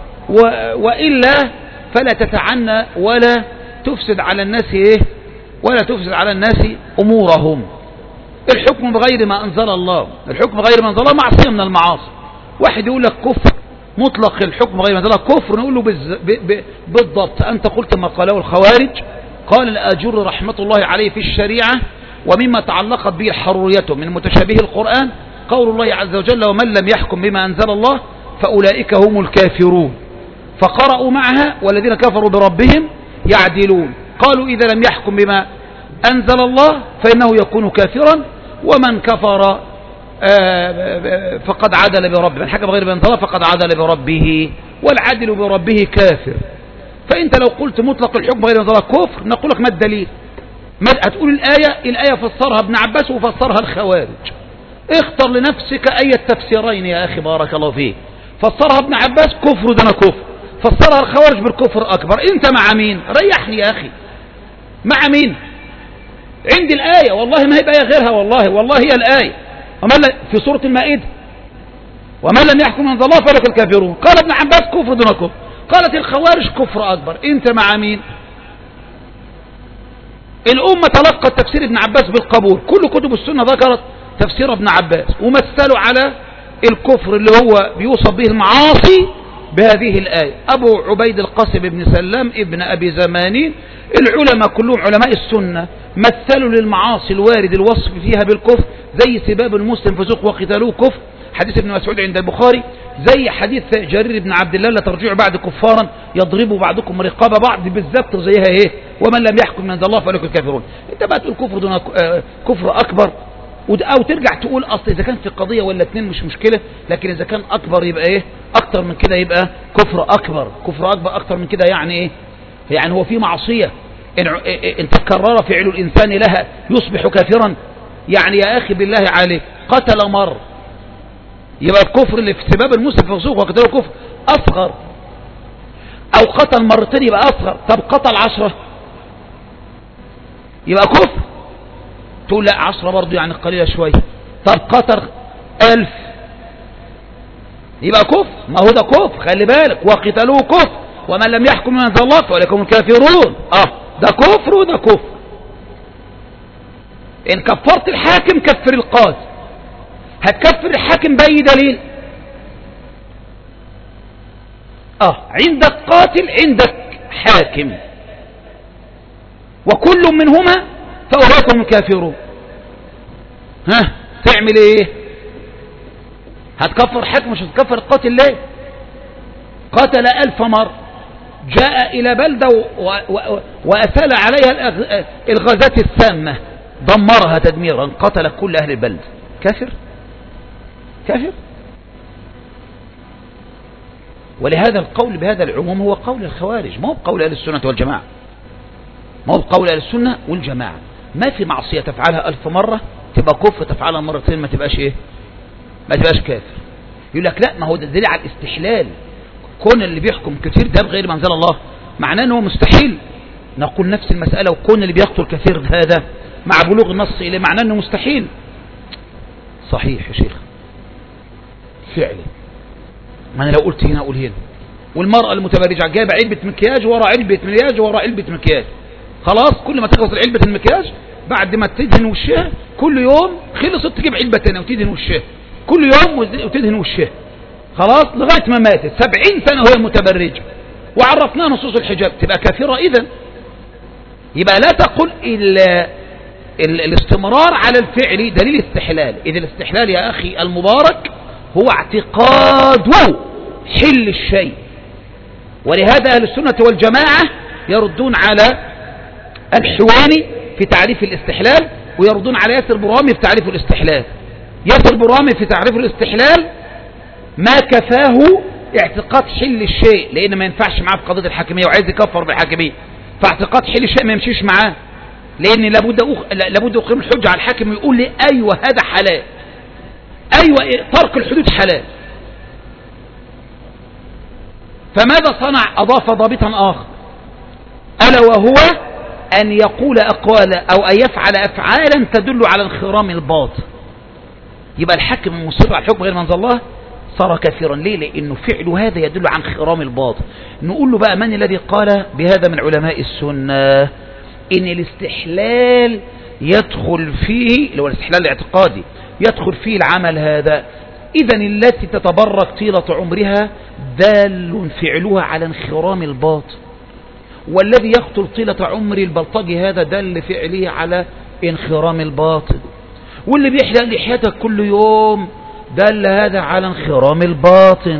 وإلا فلا تتعنى ولا تفسد على الناس ولا تفسد على الناس أمورهم. الحكم بغير ما أنزل الله، الحكم بغير ما أنزل الله معصية من المعاصي. واحد يقول لك كفر مطلق، الحكم بغير ما أنزل الله كفر، نقول له بالضبط أنت قلت ما قاله الخوارج. قال الآجر رحمة الله عليه في الشريعة ومما تعلقت به الحرورية من متشابه القرآن قول الله عز وجل ومن لم يحكم بما أنزل الله فأولئك هم الكافرون. فقرأوا معها والذين كفروا بربهم يعدلون. قالوا إذا لم يحكم بما أنزل الله فإنه يكون كافرا، ومن كفر فقد عدل بربه، من حكم بغير ما أنزل الله فقد عدل بربه، والعدل بربه كافر. فأنت لو قلت مطلق الحكم بغير ما أنزل الله كفر نقول لك ما الدليل؟ هتقول الآية فسرها ابن عباس وفسرها الخوارج. اختر لنفسك أي التفسيرين يا أخي بارك الله فيك. فسرها ابن عباس كفر دون كفر، فسرها الخوارج بالكفر أكبر. انت مع مين؟ ريحني يا أخي، مع مين؟ عندي الآية والله ما هي بآية غيرها، والله هي الآية في سورة المائدة ومن لم يحكم من الله فلك الكافرون. قال ابن عباس كفر دون كفر، قالت الخوارج كفر أكبر. انت مع مين؟ الأمة تلقت تفسير ابن عباس بالقبول، كل كتب السنة ذكرت تفسير ابن عباس ومثلوا على الكفر اللي هو بيوصف به المعاصي بهذه الآية. أبو عبيد القاسم بن سلام ابن أبي زمانين، العلماء كلهم علماء السنة مثلوا للمعاصي الوارد الوصف فيها بالكفر زي سباب المسلم فسوق وقتالوه كفر، حديث ابن مسعود عند البخاري، زي حديث جرير بن عبد الله لا ترجعوا بعد كفارا يضرب بعضكم رقاب بعض، بالذات زيها ومن لم يحكم من الله فلك الكافرون. انت بقى تقول كفر دون كفر أكبر، أو ترجع تقول أصل إذا كان في قضية ولا اتنين مش مشكلة، لكن إذا كان أكبر يبقى أكتر من كده يبقى كفر أكبر. كفر أكبر أكتر من كده يعني يعني هو في معصية إن تكرر فعل الإنسان لها يصبح كافرا. يعني يا أخي بالله عليك قتل مر يبقى الكفر اللي في سباب المسلم فسوق وقتله كفر أصغر، أو قتل مرتين يبقى أصغر. طب قتل 10 يبقى كفر، تقول لا 10 برضه يعني قليلة شوية. طب قتل 1000 يبقى كفر، ما هو ده كفر، خلي بالك وقتلوه كفر ومن لم يحكم من أنزل الله فأولئك هم الكافرون. ده كفر وده كفر. إن كفرت الحاكم كفر القاضي، هتكفر الحاكم بأي دليل؟ عندك قاتل عندك حاكم وكل منهما فأولئك هم الكافرون. تعمل ايه؟ هتكفر حاكم مش هتكفر القاتل ليه؟ قتل 1000 مرة، جاء إلى بلدة وأسال عليها الغازات السامة دمرها تدميرا، قتل كل أهل البلد، كافر كافر. ولهذا القول بهذا العموم هو قول الخوارج، ما هو بقول أهل السنة والجماعة، ما هو بقول أهل السنة والجماعة. ما في معصية تفعلها 1000 مرة تبقى كفر، تفعلها مرتين ما تبقاش إيه، ما تبقاش كافر. يقول لك لا، ما هو ده دليل على الاستحلال. كون اللي بيحكم كثير ده بغير ما أنزل الله معناه أنه مستحيل. نقول نفس المسألة، وكون اللي بيقتل كثير هذا مع بلوغ النص إليه معناه أنه مستحيل. صحيح يا شيخ فعلا، ما أنا لو قلت هنا أقول هنا. والمرأة المتبرجة جايبة علبة مكياج ورا علبة مكياج ورا علبة مكياج، خلاص كل ما تخلص علبة المكياج بعد ما تدهن وشها كل يوم خلصت تجيب علبة تانية وتدهن وشها كل يوم وتدهن وشها، خلاص لغاية ما ماتت 70 سنة وهي متبرجة، وعرفناها نصوص الحجاب، تبقى كافرة إذن. يبقى لا تقل الاستمرار على الفعل دليل استحلال، إذ الاستحلال يا أخي المبارك هو اعتقاد حل الشيء. ولهذا أهل السنة والجماعة يردون على الحواني في تعريف الاستحلال، ويردون على ياسر برامي في تعريف الاستحلال. ياسر برامي في تعريف الاستحلال ما كفاه اعتقاد حل الشيء، لأن ما ينفعش معاه في قضية الحاكمية وعايز يكفر بالحاكمية، فاعتقاد حل الشيء ما يمشيش معاه، لأن لابد أقيم الحجة على الحاكم ويقول لي أيوة هذا حلال، أيوة ترك الحدود حلال. فماذا صنع؟ أضاف ضابطا آخر، ألا وهو أن يقول أقوالا أو أن يفعل أفعالا تدل على انخرام الباطن. يبقى الحاكم المصر على الحكم غير ما أنزل الله صار كافرا. ليه؟ لأنه فعله هذا يدل عن انخرام الباطن. نقول له بقى من الذي قال بهذا من علماء السنة؟ إن الاستحلال يدخل فيه، اللي هو الاستحلال الاعتقادي، يدخل فيه العمل هذا. إذن التي تتبرك طيلة عمرها دال فعلها على انخرام الباطن، والذي يقتل طيلة عمر البلطجي هذا دل فعله على انخرام الباطن، واللي بيحلق لحيته كل يوم دل هذا على انخرام الباطن.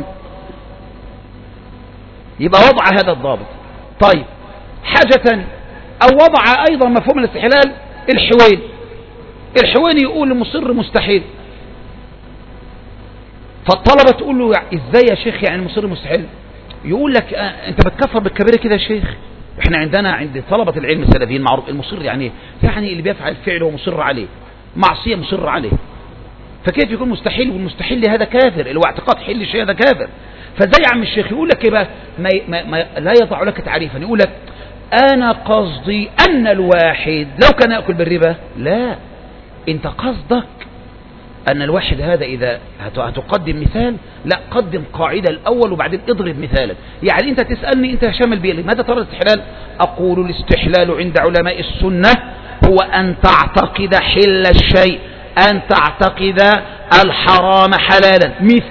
يبقى وضع هذا الضابط. طيب حاجة ثانية، أو وضع أيضا مفهوم الاستحلال الحويني يقول المصر مستحيل، فالطلبة تقول له ازاي يا شيخ يعني المصر مستحيل؟ يقول لك انت بتكفر بالكبيرة كده يا شيخ. احنا عندنا عند طلبة العلم السلفيين معروف المصر يعني اللي بيفعل فعله ومصر عليه، معصية مصر عليه، فكيف يكون مستحيل؟ والمستحيل هذا كافر، اللي هو اعتقاد حل الشيء هذا كافر. فازاي يا عم الشيخ؟ يقول لك يبقى لا يضع لك تعريفا، يقول لك انا قصدي ان الواحد لو كان يأكل بالربا، لا، انت قصدك أن الواحد هذا إذا هتقدم مثال، لا قدم قاعدة الأول وبعدين اضرب مثالا. يعني أنت تسألني أنت هشام البيلي ماذا ترى الاستحلال؟ أقول الاستحلال عند علماء السنة هو أن تعتقد حل الشيء، أن تعتقد الحرام حلالا.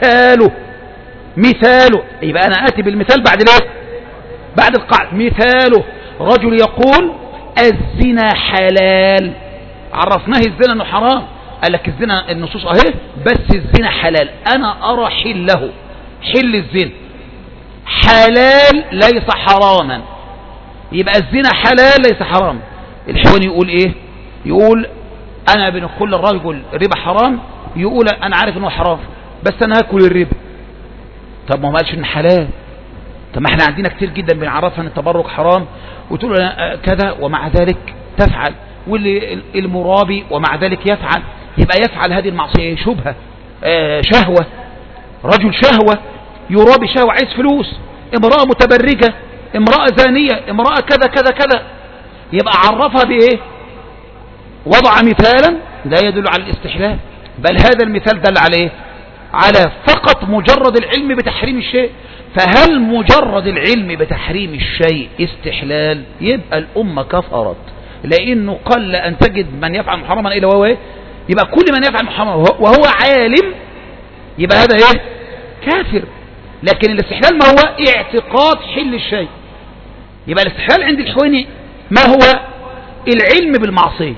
مثاله يبقى أنا آتي بالمثال بعد ليه؟ بعد القاعدة. مثاله رجل يقول الزنا حلال، عرفناه الزنا أنه حرام، قال لك الزنا النصوص اهي بس الزنا حلال، انا ارى حل الزنا حلال ليس حراما، يبقى الزنا حلال ليس حرام. الحواني يقول ايه؟ يقول انا بنقول للرجل الربا حرام، يقول انا عارف انه حرام بس انا هاكل الربا. طب ما هو قالش ان حلال. طب ما احنا عندنا كتير جدا بنعرفها ان التبرك حرام وتقول كذا ومع ذلك تفعل، واللي المرابي ومع ذلك يفعل. يبقى يفعل هذه المعصية شبهة، شهوة، رجل شهوة يرابي شهوة، عايز فلوس، امرأة متبرجة، امرأة زانية، امرأة كذا كذا كذا، يبقى عرفها بإيه؟ وضع مثالا لا يدل على الاستحلال، بل هذا المثال دل على إيه؟ على فقط مجرد العلم بتحريم الشيء. فهل مجرد العلم بتحريم الشيء استحلال؟ يبقى الأمة كفرت، لأنه قل أن تجد من يفعل محرما إلا وهو إيه؟ يبقى كل من يفعل محرما وهو عالم يبقى هذا إيه؟ كافر. لكن الاستحلال ما هو؟ اعتقاد حل الشيء. يبقى الاستحلال عند الحويني ما هو؟ العلم بالمعصية،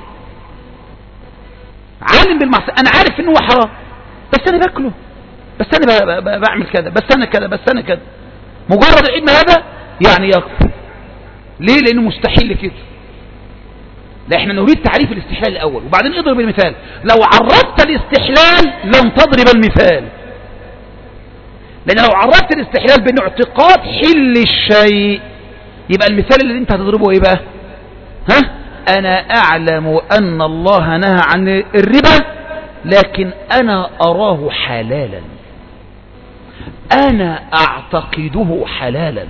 عالم بالمعصية، أنا عارف إنه حرام بس أنا باكله، بس أنا بعمل كذا، بس أنا كذا، بس أنا كذا. مجرد العلم هذا يعني يكفر. ليه؟ لأنه مستحيل كده. لا، احنا نريد تعريف الاستحلال الأول وبعدين اضرب المثال. لو عرفت الاستحلال لن تضرب المثال، لأن لو عرفت الاستحلال بأنه اعتقاد حل الشيء يبقى المثال اللي انت هتضربه ايه بقى؟ ها؟ أنا أعلم أن الله نهى عن الربا لكن أنا أراه حلالا، أنا أعتقده حلالا.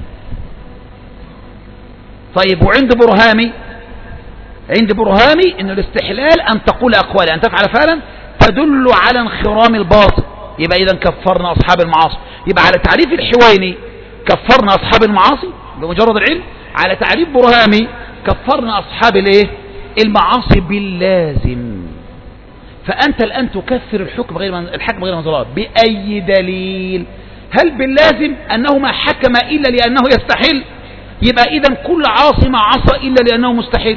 طيب وعند برهامي، عند برهامي أن الاستحلال أن تقول أقوال أن تفعل فعلا تدل على انخرام الباطل، يبقى إذا كفرنا أصحاب المعاصي. يبقى على تعريف الحويني كفرنا أصحاب المعاصي بمجرد العلم، على تعريف برهامي كفرنا أصحاب الايه؟ المعاصي باللازم. فأنت الآن تكفر الحكم غير من ظلال بأي دليل؟ هل باللازم أنه ما حكم إلا لأنه يستحل؟ يبقى إذن كل عاصي ما عصى إلا لأنه مستحل،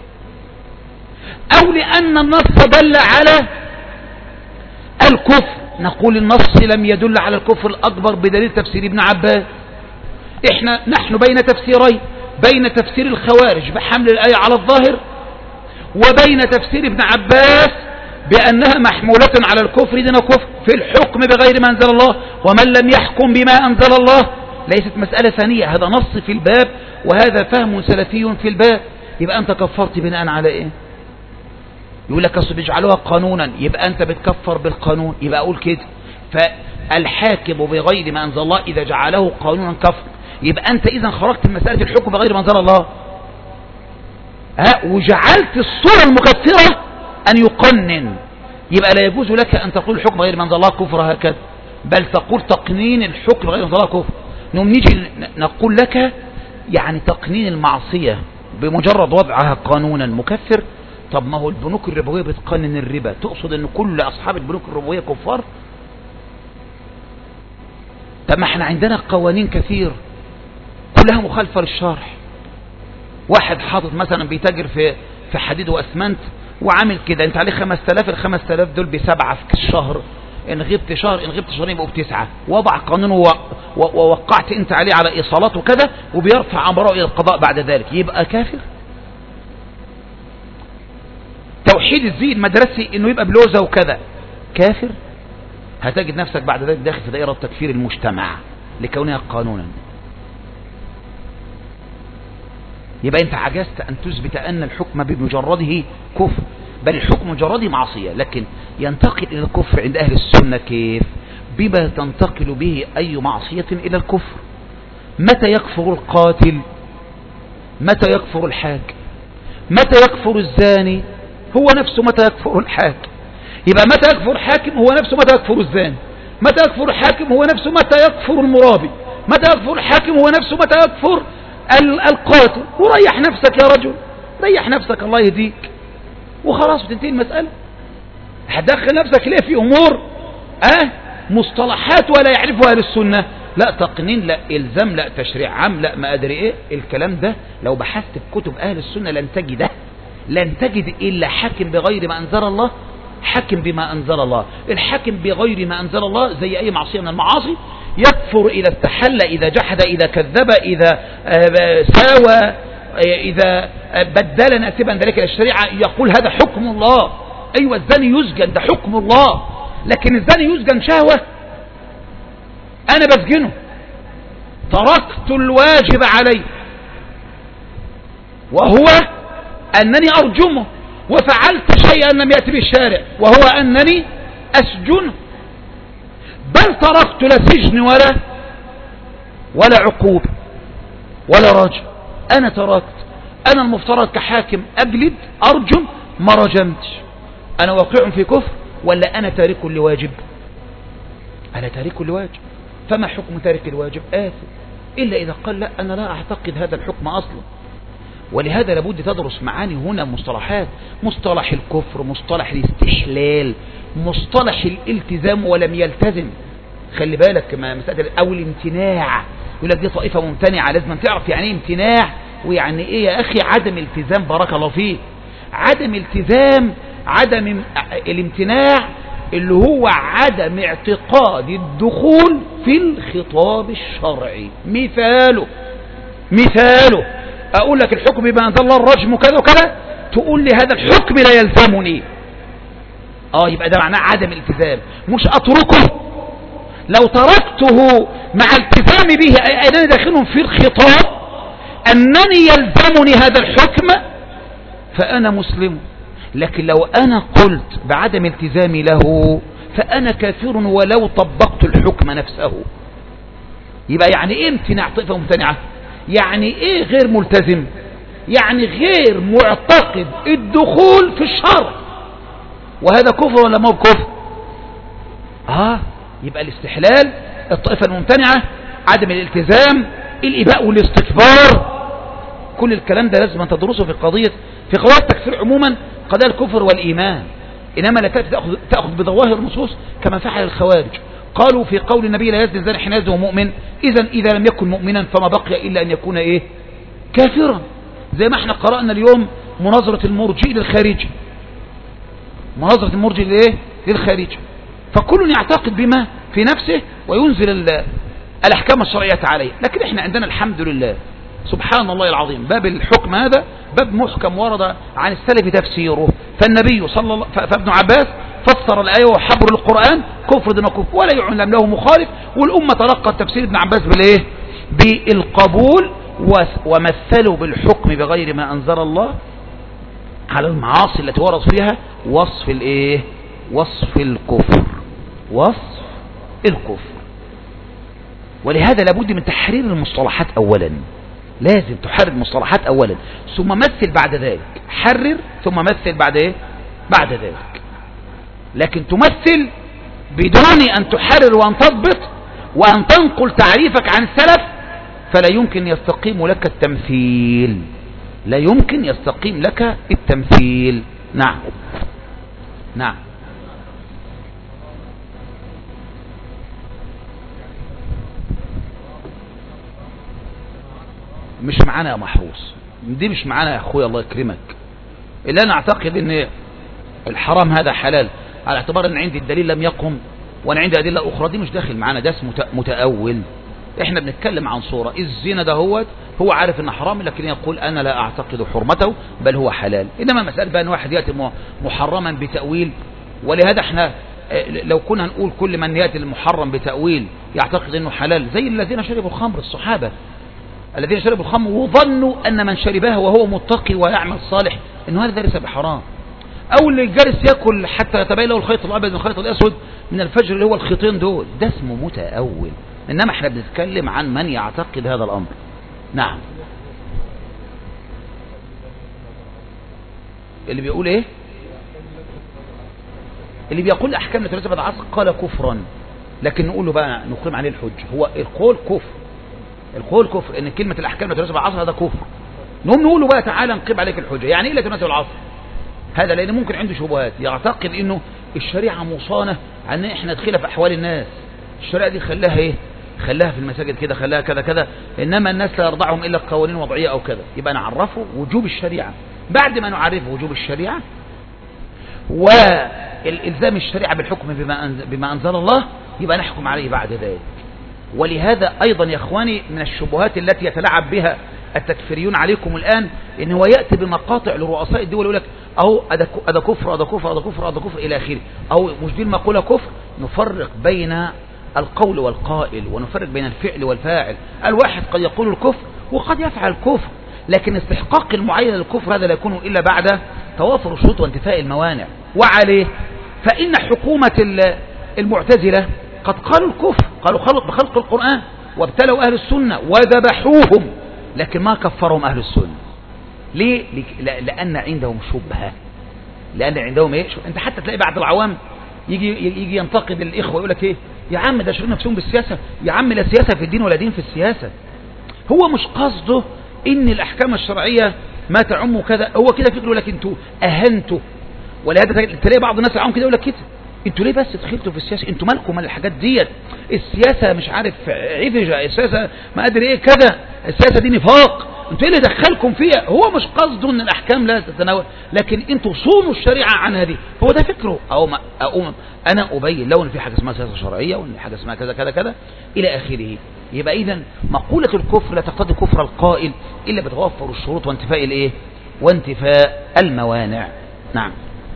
أو لأن النص دل على الكفر، نقول النص لم يدل على الكفر الأكبر بدليل تفسير ابن عباس. نحن بين تفسيرين، بين تفسير الخوارج بحمل الآية على الظاهر وبين تفسير ابن عباس بأنها محمولة على الكفر دين كفر في الحكم بغير ما أنزل الله، ومن لم يحكم بما أنزل الله ليست مسألة ثانية، هذا نص في الباب وهذا فهم سلفي في الباب. يبقى أنت كفرت بناء على إيه؟ يقول لك أصل بيجعلوها قانونا، يبقى أنت بتكفر بالقانون. يبقى أقول كده فالحاكم بغير ما أنزل الله إذا جعله قانونا كفر، يبقى أنت إذا خرجت من مسألة الحكم بغير ما أنزل الله وجعلت الصورة المكفرة أن يقنن، يبقى لا يجوز لك أن تقول الحكم بغير ما أنزل الله كفر هكذا، بل تقول تقنين الحكم بغير ما أنزل الله كفر. نقوم نيجي نقول لك يعني تقنين المعصية بمجرد وضعها قانونا مكفر. طب ما هو البنوك الربوية بتقنن الربا، تقصد أن كل أصحاب البنوك الربوية كفار؟ طب ما احنا عندنا قوانين كثير كلها مخالفة للشرع. واحد حاطط مثلا بيتاجر في حديد وأسمنت وعامل كده، انت عليه 5000، ال5000 دول ب7 في الشهر، ان غبت شهر ان غبت شهرين يبقوا ب9، وضع قانون ووقعت انت عليه على ايصالات وكذا، وبيرفع امره الى القضاء بعد ذلك، يبقى كافر؟ توحيد الزي المدرسي انه يبقى بلوزة وكذا، كافر؟ هتجد نفسك بعد ذلك داخل في دائرة تكفير المجتمع لكونها قانونا. يبقى انت عجزت ان تثبت ان الحكم بمجرده كفر، بل الحكم مجرده معصية، لكن ينتقل الى الكفر عند اهل السنة كيف؟ بما تنتقل به اي معصية الى الكفر. متى يكفر القاتل؟ متى يكفر الحاكم؟ متى يكفر الزاني؟ هو نفسه متى يكفر الحاكم. يبقى متى يكفر الحاكم هو نفسه متى يكفر الزاني، متى يكفر الحاكم هو نفسه متى يكفر المرابي، متى يكفر الحاكم هو نفسه متى يكفر القاتل. وريح نفسك يا رجل، ريح نفسك الله يهديك وخلاص وتنتهي المسألة. هتدخل نفسك ليه في امور مصطلحات ولا يعرفها اهل السنة؟ لا تقنين، لا الزام، لا تشريع عام، لا ما ادري ايه. الكلام ده لو بحثت في كتب اهل السنة لن تجده، لن تجد الا حاكم بغير ما انزل الله، حاكم بما انزل الله. الحاكم بغير ما انزل الله زي اي معصية من المعاصي، يكفر اذا استحل، اذا جحد، اذا كذب، اذا ساوى، اذا بدل ناسبا ذلك الى الشريعة، يقول هذا حكم الله. ايوه الزاني يسجن، ده حكم الله، لكن الزاني يسجن شهوة؟ انا بسجنه، تركت الواجب علي وهو انني ارجمه، وفعلت شيئا لم يأتي بالشارع وهو انني اسجنه، بل تركت لا سجن ولا عقوبة ولا رجم. انا تركت، انا المفترض كحاكم اجلد ارجم، ما رجمتش، انا واقع في كفر ولا انا تارك لواجب؟ انا تارك لواجب. فما حكم تارك الواجب؟ آثم، الا اذا قال لا انا لا اعتقد هذا الحكم اصلا. ولهذا لابد تدرس معاني هنا مصطلحات، مصطلح الكفر، مصطلح الاستحلال، مصطلح الالتزام ولم يلتزم. خلي بالك مسألة او الامتناع، يقول لك دي طائفة ممتنعة، لازم تعرف يعني ايه امتناع ويعني ايه يا اخي عدم التزام. بارك الله فيك. عدم التزام، عدم الامتناع اللي هو عدم اعتقاد الدخول في الخطاب الشرعي. مثاله اقول لك الحكم بما انزل الله الرجم كذا وكذا، تقول لي هذا الحكم لا يلزمني، يبقى ده معناه عدم الالتزام، مش اتركه. لو تركته مع التزامي به أي أنني داخل في الخطاب أنني يلزمني هذا الحكم فأنا مسلم. لكن لو أنا قلت بعدم التزامي له فأنا كافر ولو طبقت الحكم نفسه. يبقى يعني إيه امتناع طائفة ممتنعة؟ يعني إيه غير ملتزم؟ يعني غير معتقد الدخول في الشرع، وهذا كفر ولا ما هو كفر؟ يبقى الاستحلال، الطائفة الممتنعة، عدم الالتزام، الإباء والاستكبار، كل الكلام ده لازم أن تدرسه في قضية التكفير عموما، قضايا الكفر والإيمان. إنما لا تأخذ بظواهر النصوص كما فعل الخوارج. قالوا في قول النبي لا يزني الزاني حين يزني وهو مؤمن، إذا لم يكن مؤمنا فما بقي إلا أن يكون إيه؟ كافرا. زي ما احنا قرأنا اليوم مناظرة المرجئ للخارج، مناظرة المرجئ للخارج. فكل يعتقد بما في نفسه وينزل الأحكام الشرعية عليه. لكن احنا عندنا الحمد لله سبحان الله العظيم باب الحكم هذا باب محكم ورد عن السلف تفسيره. فالنبي فابن عباس فسر الآية وحبر القرآن كفر دون كفر ولا يعلم له مخالف، والأمة تلقى تفسير ابن عباس بالقبول، ومثلوا بالحكم بغير ما أنزل الله على المعاصي التي ورد فيها وصف الكفر. ولهذا لابد من تحرير المصطلحات أولا، لازم تحرر المصطلحات أولا ثم مثل بعد ذلك، حرر ثم مثل بعد ذلك. لكن تمثل بدون أن تحرر وأن تضبط وأن تنقل تعريفك عن السلف فلا يمكن يستقيم لك التمثيل، لا يمكن يستقيم لك التمثيل. نعم مش معانا يا محروس، دي مش معانا يا اخويا الله يكرمك. اللي انا اعتقد ان الحرام هذا حلال على اعتبار ان عندي الدليل لم يقم وانا عندي ادله اخرى، دي مش داخل معانا، ده اسمه متأول. احنا بنتكلم عن صورة الزنا ده هو عارف انه حرام لكن يقول انا لا اعتقد حرمته بل هو حلال. انما مسألة بقى ان واحد يأتي محرما بتأويل، ولهذا احنا لو كنا نقول كل من يأتي المحرم بتأويل يعتقد انه حلال، زي الذين شربوا الخمر، الصحابة الذين شربوا الخمر وظنوا ان من شربها وهو متقي ويعمل صالح انه هذا ليس بحرام، او اللي جالس ياكل حتى يتبين له الخيط الابيض من الخيط الاسود من الفجر اللي هو الخيطين دول، ده اسمه متأول. انما احنا بنتكلم عن من يعتقد هذا الامر. نعم اللي بيقول ايه؟ اللي بيقول احكام ثلاثة بعد عصر قال كفرا، لكن نقول له بقى نقيم عليه الحج. هو القول كفر ان كلمة الاحكام ثلاثة بعد عصر هذا كفر، نقول له بقى تعالى نقيم عليك الحجة. يعني ايه لا تناسب العصر هذا؟ لان ممكن عنده شبهات، يعتقد انه الشريعة مصانة عن احنا ندخلها في احوال الناس، الشريعة دي خلاها ايه؟ خلاها في المساجد كده، خلاها كذا كذا، انما الناس لا يرضعهم الا قوانين وضعية او كذا. يبقى نعرفه وجوب الشريعة، بعد ما نعرفه وجوب الشريعة والالزام الشريعة بالحكم بما انزل الله يبقى نحكم عليه بعد ذلك. ولهذا ايضا يا اخواني من الشبهات التي يتلاعب بها التكفيريون عليكم الان ان هو ياتي بمقاطع لرؤساء الدول يقول لك اهو هذا كفر هذا كفر هذا كفر هذا كفر الى اخره، او مش دي المقوله كفر. نفرق بين القول والقائل ونفرق بين الفعل والفاعل. الواحد قد يقول الكفر وقد يفعل الكفر، لكن استحقاق المعين للكفر هذا لا يكون الا بعد توافر الشروط وانتفاء الموانع. وعليه فان حكومه المعتزله قد قالوا الكفر، قالوا بخلق القرآن وابتلوا أهل السنة وذبحوهم، لكن ما كفرهم أهل السنة. ليه؟ لأن عندهم شبهة، لأن عندهم إيه؟ أنت حتى تلاقي بعض العوام يجي ينتقد الإخوة يقول لك إيه يا عم ده شغلين نفسهم بالسياسة، يا عم لا سياسة في الدين ولا دين في السياسة. هو مش قصده إن الأحكام الشرعية ما تعم كذا، هو كده فكره، لكن أنتوا أهنتوا. ولهذا تلاقي بعض الناس العوام كده يقول لك كده انتوا ليه بس دخلتوا في السياسة؟ انتوا مالكم من الحاجات ديت؟ السياسة مش عارف عفجة، السياسة ما ادري ايه كذا، السياسة دي نفاق، انتوا ايه اللي دخلكم فيها؟ هو مش قصده ان الاحكام لا تتناول، لكن انتوا صونوا الشريعة عن هذه، هو ده فكره. اقوم انا ابين لو ان في حاجة اسمها سياسة شرعية وان حاجة اسمها كذا كذا كذا الى اخره. يبقى اذا مقولة الكفر لا تقتضي كفر القائل الا بتوفر الشروط وانتفاء الايه؟ وانتفاء الموانع. نعم.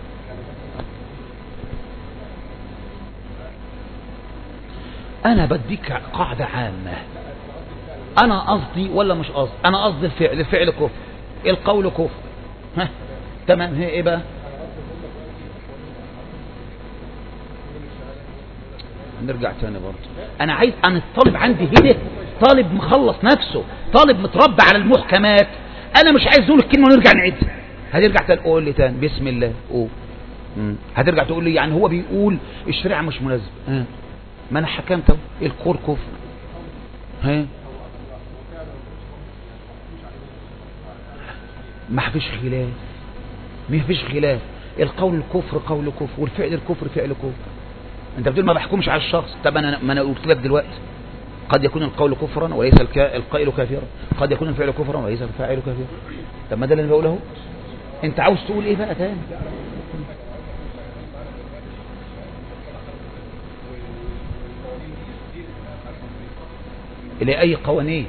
أنا بديك قاعدة عامة. أنا قصدي ولا مش قصدي؟ أنا قصدي الفعل كفر، القول كفر. ها تمام. هي إيه بقى؟ نرجع تاني برضه. أنا عايز أن الطالب عندي هنا طالب مخلص نفسه، طالب متربى على المحكمات. أنا مش عايز أقول الكلمة ونرجع نعيد. هترجع تقول لي تاني بسم الله قول. هترجع تقول لي يعني هو بيقول الشريعة مش مناسبة. ما أنا حكمت الكور كفر. ها ما فيش خلاف، ما فيش خلاف. القول الكفر قول كفر، والفعل الكفر فعل كفر. انت بتقول ما بحكمش على الشخص. طب ما انا قلت لك دلوقتي قد يكون القول كفرا وليس القائل كافرا، قد يكون الفعل كفرا وليس الفاعل كافرا. طب ما ده اللي انا بقوله. انت عاوز تقول ايه بقى تاني؟ الى اي قوانين؟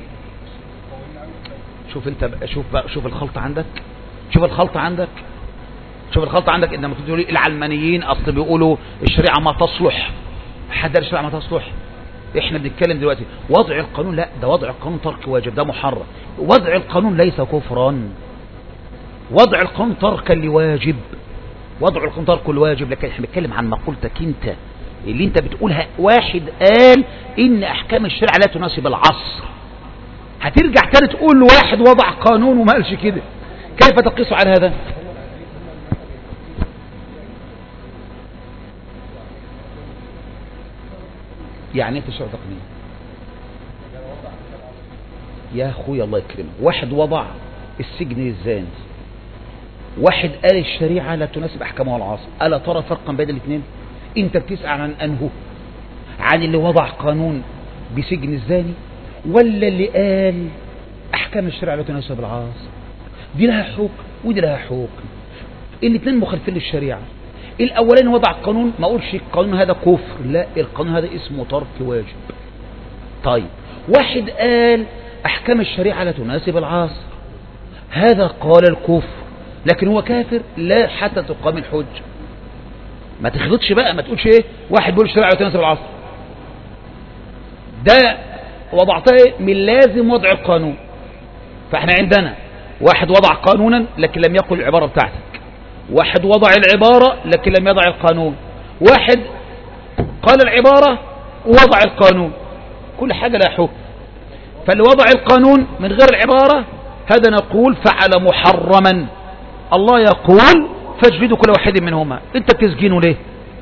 شوف انت بقى، شوف الخلط عندك، شوف الخلط عندك، شوف الخلط عندك. انت لما تقول لي العلمانيين اصل بيقولوا الشريعه ما تصلح، حد الشريعه ما تصلح. احنا بنتكلم دلوقتي وضع القانون. لا، ده وضع القانون ترك واجب، ده محرم. وضع القانون ليس كفرا، وضع القانون تركا لواجب، وضع القانون ترك الواجب. لكن احنا بنتكلم عن مقولتك انت اللي انت بتقولها. واحد قال ان احكام الشريعه لا تناسب العصر، هترجع تاني تقول له واحد وضع قانون وما قالش كده. كيف تقيس على هذا؟ يعني انت شرط تقنين يا اخويا الله يكرمك. واحد وضع السجن للزاني، واحد قال الشريعه لا تناسب احكامها العصر. الا ترى فرقا بين الاثنين؟ انت بتسأل عن انه عن اللي وضع قانون بسجن الزاني، ولا اللي قال احكام الشريعه لا تناسب العصر؟ دي لها حكم ودي لها حكم، الاثنين مخالفين للشريعه. الاولاني وضع قانون، ما اقولش القانون هذا كفر، لا، القانون هذا اسمه ترك واجب. طيب واحد قال احكام الشريعه لا تناسب العصر، هذا قال الكفر، لكن هو كافر؟ لا، حتى تقام الحجه. ما تخلطش بقى، ما تقولش ايه واحد بيقول الشريعه لا تناسب العصر، ده وضعتها من لازم وضع القانون. فاحنا عندنا واحد وضع قانونا لكن لم يقل العباره بتاعتك، واحد وضع العباره لكن لم يضع القانون، واحد قال العباره ووضع القانون. كل حاجه لها حكم. فاللي وضع القانون من غير العباره هذا نقول فعل محرما. الله يقول فاجلدوا كل واحد منهما. انت بتسجنه ليه؟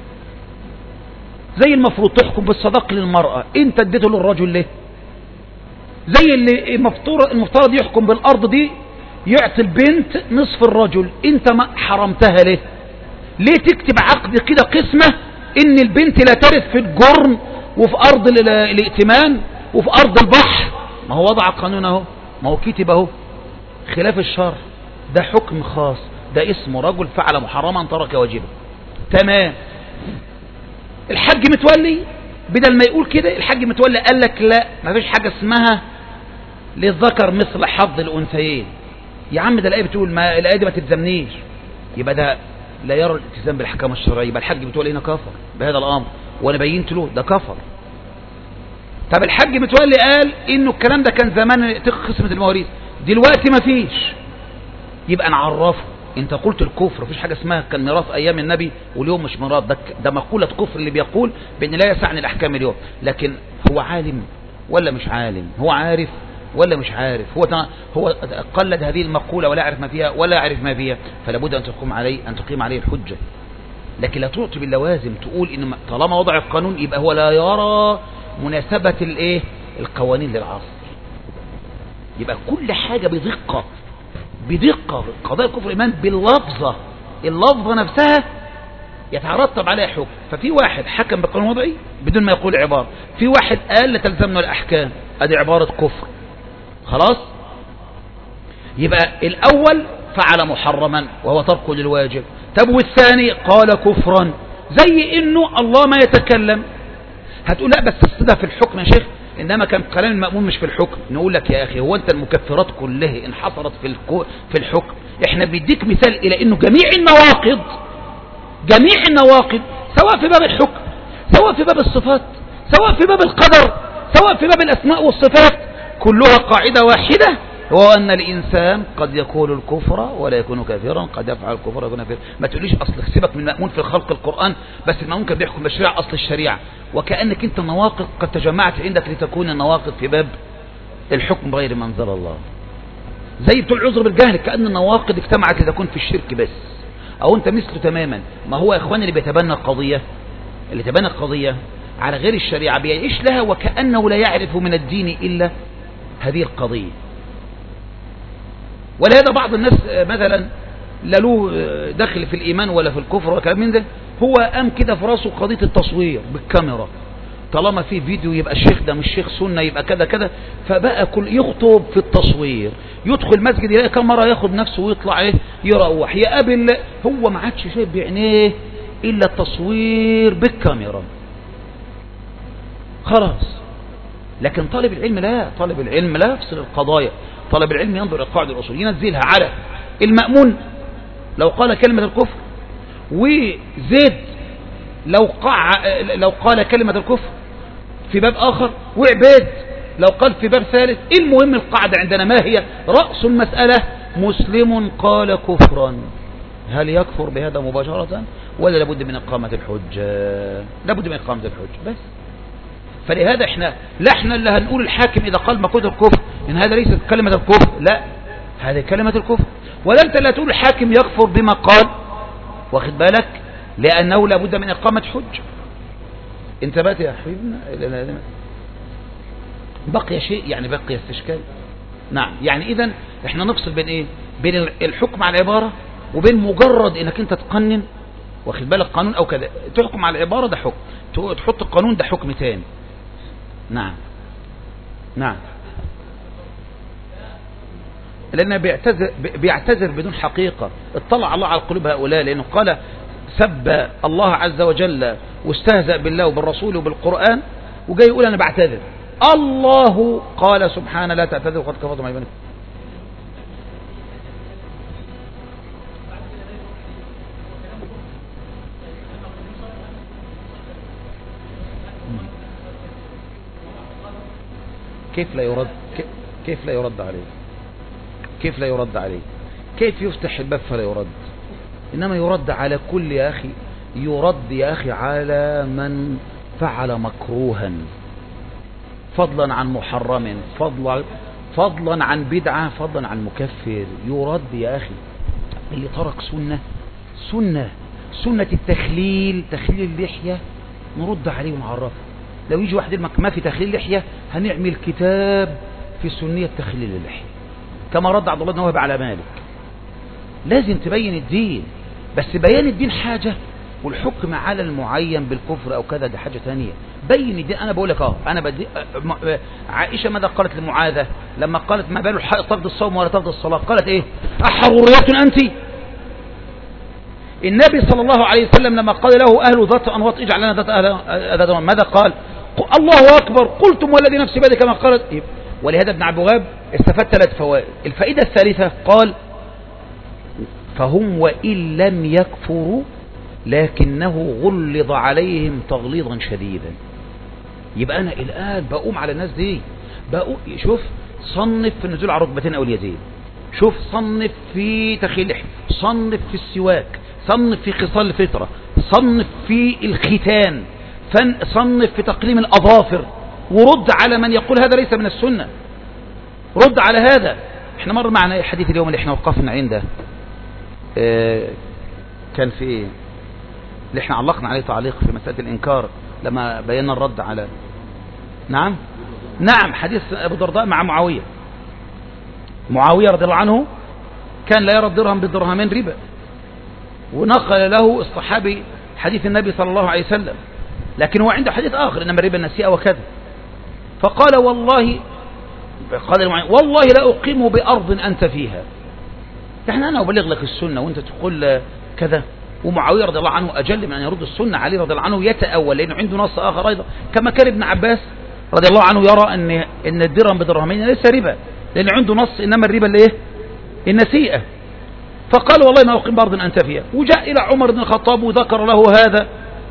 زي المفروض تحكم بالصداق للمرأة، انت اديته للرجل ليه؟ زي اللي المفترض يحكم بالارض دي يعطي البنت نصف الرجل، انت ما حرمتها ليه؟ ليه تكتب عقد كده قسمة ان البنت لا ترث في الجرم وفي ارض الائتمان وفي ارض البحر؟ ما هو وضع قانون اهو، ما هو كتب اهو خلاف الشرع. ده حكم خاص، ده اسمه رجل فعل محرما ترك واجبا. تمام. الحاج متولي بدل ما يقول كده، الحاج متولي قال لك لا، ما فيش حاجة اسمها للذكر مثل حظ الأنثيين. يا عم ده الآية بتقول، ما الآية دي ما تلزمنيش. يبقى ده لا يرى الالتزام بالأحكام الشرعية. يبقى الحاج متولي هنا كفر بهذا الأمر، وأنا بينت له ده كفر. طب الحاج متولي قال إنه الكلام ده كان زمان قسمة المواريث، دلوقتي ما فيش. يبقى نعرفه انت قلت الكفر، مفيش حاجة اسمها كان ميراث ايام النبي واليوم مش ميراث. ده مقولة كفر اللي بيقول بان لا يسعني الاحكام اليوم. لكن هو عالم ولا مش عالم؟ هو عارف ولا مش عارف؟ هو قلد هذه المقولة ولا يعرف ما فيها ولا يعرف ما فيها، فلا بد ان تقيم عليه الحجة. لكن لا تعطي باللوازم، تقول ان طالما وضع القانون يبقى هو لا يرى مناسبة القوانين للعصر. يبقى كل حاجة بدقة قضايا الكفر الإيمان باللفظة، اللفظة نفسها يترتب عليها حكم. ففي واحد حكم بقانون وضعي بدون ما يقول عبارة، في واحد قال لا تلزمنا الأحكام، ادي عبارة كفر. خلاص. يبقى الأول فعل محرما وهو ترك للواجب. طب والثاني قال كفرا، زي إنه الله ما يتكلم. هتقول لا بس ده في الحكم يا شيخ إنما كان كلام المأمون مش في الحكم. نقول لك يا أخي هو أنت المكفرات كلها انحصرت في الحكم؟ إحنا بيديك مثال إلى إنه جميع النواقض سواء في باب الحكم، سواء في باب الصفات، سواء في باب القدر، سواء في باب الأسماء والصفات، كلها قاعدة واحدة، هو أن الإنسان قد يقول الكفر ولا يكون كافرا، قد يفعل الكفر ويكون كافرا. ما تقوليش أصل سيبك من المأمون في خلق القرآن، بس المأمون كان بيحكم بالشريعة أصل الشريعة، وكأنك أنت النواقض قد تجمعت عندك لتكون النواقض في باب الحكم بغير ما أنزل الله. زي بتوع العذر بالجهل، كأن النواقض اجتمعت لتكون في الشرك بس، أو أنت مثله تماما. ما هو يا إخواني اللي بيتبنى القضية على غير الشريعة بيعيش لها وكأنه لا يعرف من الدين إلا هذه القضية. ولهذا بعض الناس مثلا لا له دخل في الإيمان ولا في الكفر وكلام من ده، هو قام كده في راسه قضية التصوير بالكاميرا، طالما في فيديو يبقى الشيخ ده مش شيخ سنة، يبقى كذا كذا، فبقى كل يخطب في التصوير، يدخل مسجد يلاقي كاميرا ياخد نفسه ويطلع يروح يقابل، هو ما عادش شايف بعينيه إلا التصوير بالكاميرا خلاص. لكن طالب العلم لا يفصل القضايا، طالب العلم ينظر إلى القاعدة الأصول ينزلها على المأمون لو قال كلمة الكفر، وزيد لو قال كلمة الكفر في باب آخر، وعبيد لو قال في باب ثالث. المهم القاعدة عندنا ما هي؟ رأس المسألة مسلم قال كفرا، هل يكفر بهذا مباشرة ولا لابد من إقامة الحجة؟ لابد من إقامة الحجة بس. فلهذا احنا اللي هنقول الحاكم إذا قال مقولة الكفر إن هذا ليس كلمة الكفر، لا هذه كلمة الكفر، ولا أنت لا تقول الحاكم يكفر بما قال، واخد بالك، لأنه لابد من إقامة حجة. انتبهت يا حبيبنا؟ بقي شيء يعني بقي استشكال. نعم، يعني إذن احنا نفصل بين ايه؟ بين الحكم على العبارة وبين مجرد انك انت تقنن، واخد بالك، قانون او كذا، تحكم على العبارة ده حكم، تحط القانون ده حكم تاني. نعم لأنه بيعتذر بدون حقيقة. اطلع الله على قلوب هؤلاء، لأنه قال سب الله عز وجل واستهزأ بالله وبالرسول وبالقرآن، وجاي يقول أنا بعتذر. الله قال سبحانه لا تعتذروا قد كفرتم أيمانكم. كيف لا يرد عليه؟ كيف يفتح الباب فلا يرد؟ إنما يرد على كل يا أخي، يرد يا أخي على من فعل مكروها، فضلا عن محرم، فضلا عن بدعة، فضلا عن مكفر. يرد يا أخي اللي ترك سنة التخليل، تخليل اللحية، نرد عليه ونعرفه. لو يجي واحد يقول ما في تخليل لحية، هنعمل كتاب في سنية تخليل اللحية، كما رد عبد الله بن وهب على مالك. لازم تبين الدين، بس بيان الدين حاجة، والحكم على المعين بالكفر أو كذا ده حاجة ثانية. بين الدين. أنا بقول لك عائشة ماذا قالت لمعاذة لما قالت ما بال الحائض تفضل الصوم ولا تفضل الصلاة؟ قالت إيه؟ أحرورية أنت؟ النبي صلى الله عليه وسلم لما قال له أهل ذات أنواط اجعل لنا ذات أهل ماذا قال؟ الله أكبر، قلتم والذي نفسي بيده كما قالت. ولهذا ابن عبد الوهاب استفاد 3 فوائد. الفائدة الثالثة قال فهم وإن لم يكفروا لكنه غلظ عليهم تغليظا شديدا. يبقى أنا الآن بقوم على الناس دي، شوف صنف في النزول على ركبتين أو اليدين، شوف صنف في تخليح، صنف في السواك، صنف في خصال الفطرة، صنف في الختان، صنف في تقليم الأظافر، ورد على من يقول هذا ليس من السنة. رد على هذا. احنا مر معنا حديث اليوم اللي احنا وقفنا عنده، كان في ايه اللي احنا علقنا عليه تعليق في مسألة الإنكار لما بينا الرد على نعم حديث أبو درداء مع معاوية رضي الله عنه كان لا يرى الدرهم بالدرهمين ربا، ونقل له الصحابي حديث النبي صلى الله عليه وسلم، لكن هو عنده حديث آخر إنما الربا النسيئة وكذا. فقال والله لا أقيم بأرض أنت فيها. أنا أبلغ لك السنة وأنت تقول كذا. ومعاوية رضي الله عنه أجل من أن يرد السنة، علي رضي الله عنه يتأول لأنه عنده نص آخر أيضا، كما كان ابن عباس رضي الله عنه يرى ان الدرهم بدرهمين ليس ربا، لان عنده نص انما الربا اللي ايه؟ النسيئة. فقال والله ما أقيم بأرض أنت فيها. وجاء إلى عمر بن الخطاب وذكر له هذا،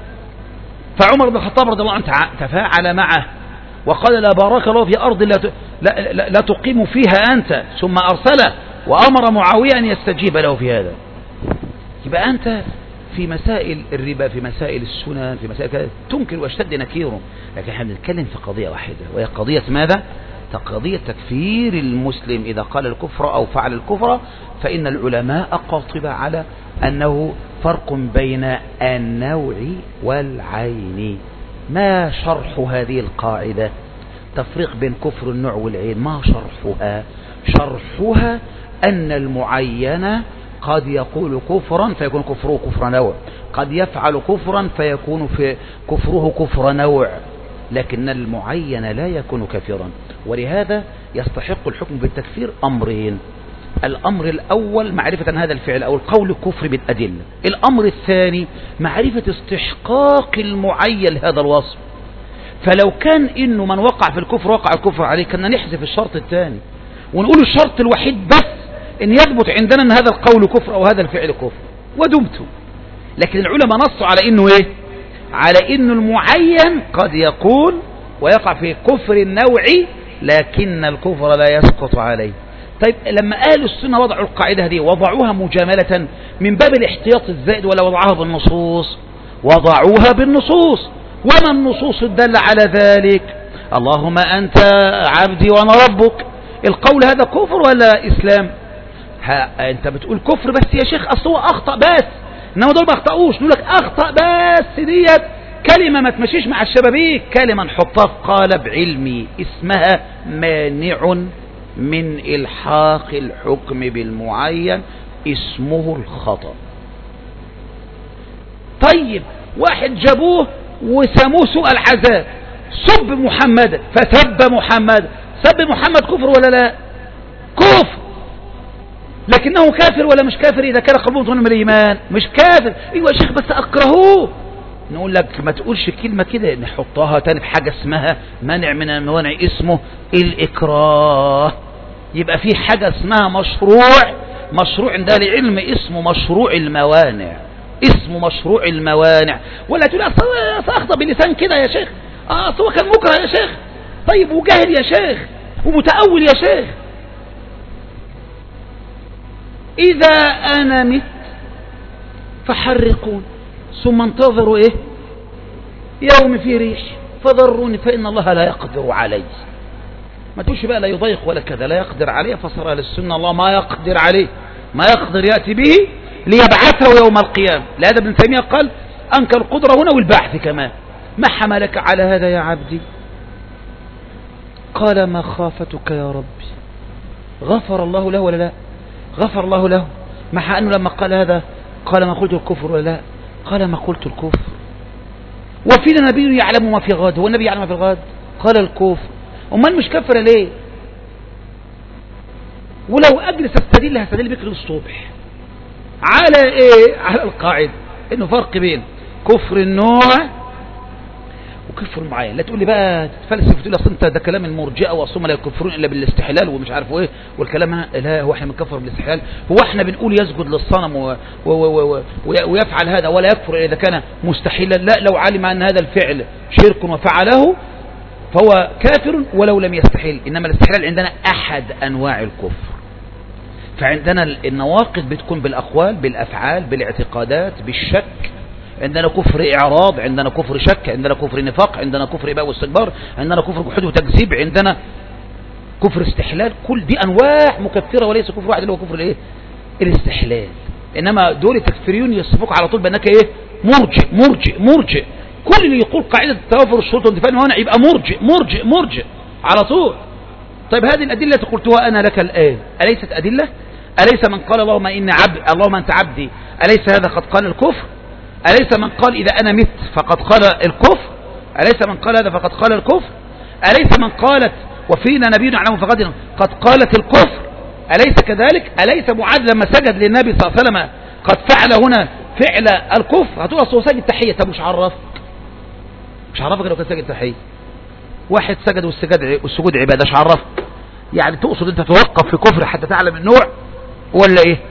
فعمر بن الخطاب رضي الله عنه تفاعل معه وقال لا بارك الله في أرض لا تقيم فيها أنت، ثم أرسله وأمر معاوية أن يستجيب له في هذا. يبقى أنت في مسائل الربا، في مسائل السنن، في مسائل كذا تنكر واشتد نكيره، لكن احنا بنتكلم في قضية واحدة، وهي قضية ماذا؟ قضية تكفير المسلم إذا قال الكفر أو فعل الكفر. فإن العلماء قاطبة على أنه فرق بين النوع والعين. ما شرح هذه القاعدة؟ تفريق بين كفر النوع والعين. ما شرحها؟ شرحها أن المعين قد يقول كفرا فيكون كفره كفر نوع، قد يفعل كفرا فيكون في كفره كفر نوع، لكن المعين لا يكون كافرا. ولهذا يستحق الحكم بالتكفير أمرين: الأمر الأول معرفة أن هذا الفعل أو القول كفر بالأدلة، الأمر الثاني معرفة استحقاق المعين هذا الوصف. فلو كان إنه من وقع في الكفر وقع الكفر عليه، كنا نحذف الشرط الثاني ونقول الشرط الوحيد بس إن يثبت عندنا أن هذا القول كفر أو هذا الفعل كفر ودمته. لكن العلماء نصوا على إنه إيه؟ على إنه المعين قد يقول ويقع في كفر النوع لكن الكفر لا يسقط عليه. طيب لما أهل السنة وضعوا القاعدة هذه وضعوها مجاملة من باب الاحتياط الزائد ولا وضعوها بالنصوص؟ وضعوها بالنصوص. وما النصوص الدالة على ذلك؟ اللهم أنت عبدي وأنا ربك. القول هذا كفر ولا إسلام؟ أنت بتقول كفر بس يا شيخ أصل هو أخطأ بس، إنما دول ما أخطأوش. نقول لك أخطأ بس ديت كلمة ما تمشيش مع الشبابيك، كلمة نحطها في قالب علمي اسمها مانع من إلحاق الحكم بالمعين، اسمه الخطأ. طيب واحد جابوه وسموه سوء العذاب، سب محمد فسب محمد، سب محمد كفر ولا لا؟ كفر. لكنه كافر ولا مش كافر إذا كان قلبه مطمئن بالإيمان؟ مش كافر. ايوه يا شيخ بس أكرهوه. نقول لك ما تقولش كلمة كده، نحطها تاني في حاجة اسمها منع من الموانع، اسمه الإكراه. يبقى في حاجة اسمها مشروع عند أهل العلم اسمه مشروع الموانع، اسمه مشروع الموانع. ولا تقول أخطأ بلسان كده يا شيخ، أصل هو كان مكره يا شيخ. طيب وجاهل يا شيخ ومتأول يا شيخ. إذا أنا مت فحرقون ثم انتظروا إيه؟ يوم في ريح فضروني فإن الله لا يقدر علي. ما تقولش بقى لا يضيق ولا كذا، لا يقدر عليه. فصار للسنة الله ما يقدر عليه، ما يقدر يأتي به ليبعثه يوم القيامة. لهذا ابن تيمية قال أنكر القدرة هنا والبعث كمان. ما حملك على هذا يا عبدي؟ قال ما خافتك يا ربي. غفر الله له ولا لا؟ غفر الله له. مع أنه لما قال هذا قال ما قلت الكفر ولا لا؟ قال ما قلت الكفر. وفينا نبي يعلم ما في غد، هو النبي يعلم ما في الغد؟ قال الكفر. امال مش كفر ليه؟ ولو اجلس هستدل بك للصبح على ايه؟ على القاعده انه فرق بين كفر النوع وكفر المعين. لا تقول لي بقى تفلسف وتقول اصل انت ده كلام المرجئه واصلا لا يكفرون الا بالاستحلال ومش عارف ايه والكلام. لا، هو احنا بنكفر بالاستحلال؟ هو احنا بنقول يسجد للصنم ويفعل هذا ولا يكفر اذا كان مستحيلا؟ لا، لو علم ان هذا الفعل شرك وفعله فهو كافر ولو لم يستحل. إنما الاستحلال عندنا أحد أنواع الكفر. فعندنا النواقض بتكون بالأقوال، بالأفعال، بالاعتقادات، بالشك. عندنا كفر إعراض، عندنا كفر شك، عندنا كفر نفاق، عندنا كفر إباء واستكبار، عندنا كفر جحود وتكذيب، عندنا كفر استحلال. كل دي أنواع مكفرة وليس كفر واحد اللي هو كفر الإيه؟ الاستحلال. إنما دول التكفيريون يصفوك على طول بأنك إيه؟ مرجئ. كل اللي يقول قاعدة التوافر الشروط واندفاع الموانع يبقى مرجئ على طول. طيب هذه الأدلة التي قلتها أنا لك الآن أليست أدلة؟ أليس من قال اللهم أنت عبدي أليس هذا قد قال الكفر؟ أليس من قال إذا أنا مت فقد قال الكفر؟ أليس من قال هذا فقد قال الكفر؟ أليس من قالت وفينا نبي يعلم فقد قالت الكفر؟ أليس كذلك؟ أليس معاذ لما سجد للنبي صلى الله عليه وسلم قد فعل هنا فعل الكفر؟ هتقول أصله سجد تحية. طب مش عرفك لو كان سجد تحية؟ واحد سجد والسجود عبادة، ايش عرفك؟ يعني تقصد انت توقف في كفر حتى تعلم النوع ولا ايه؟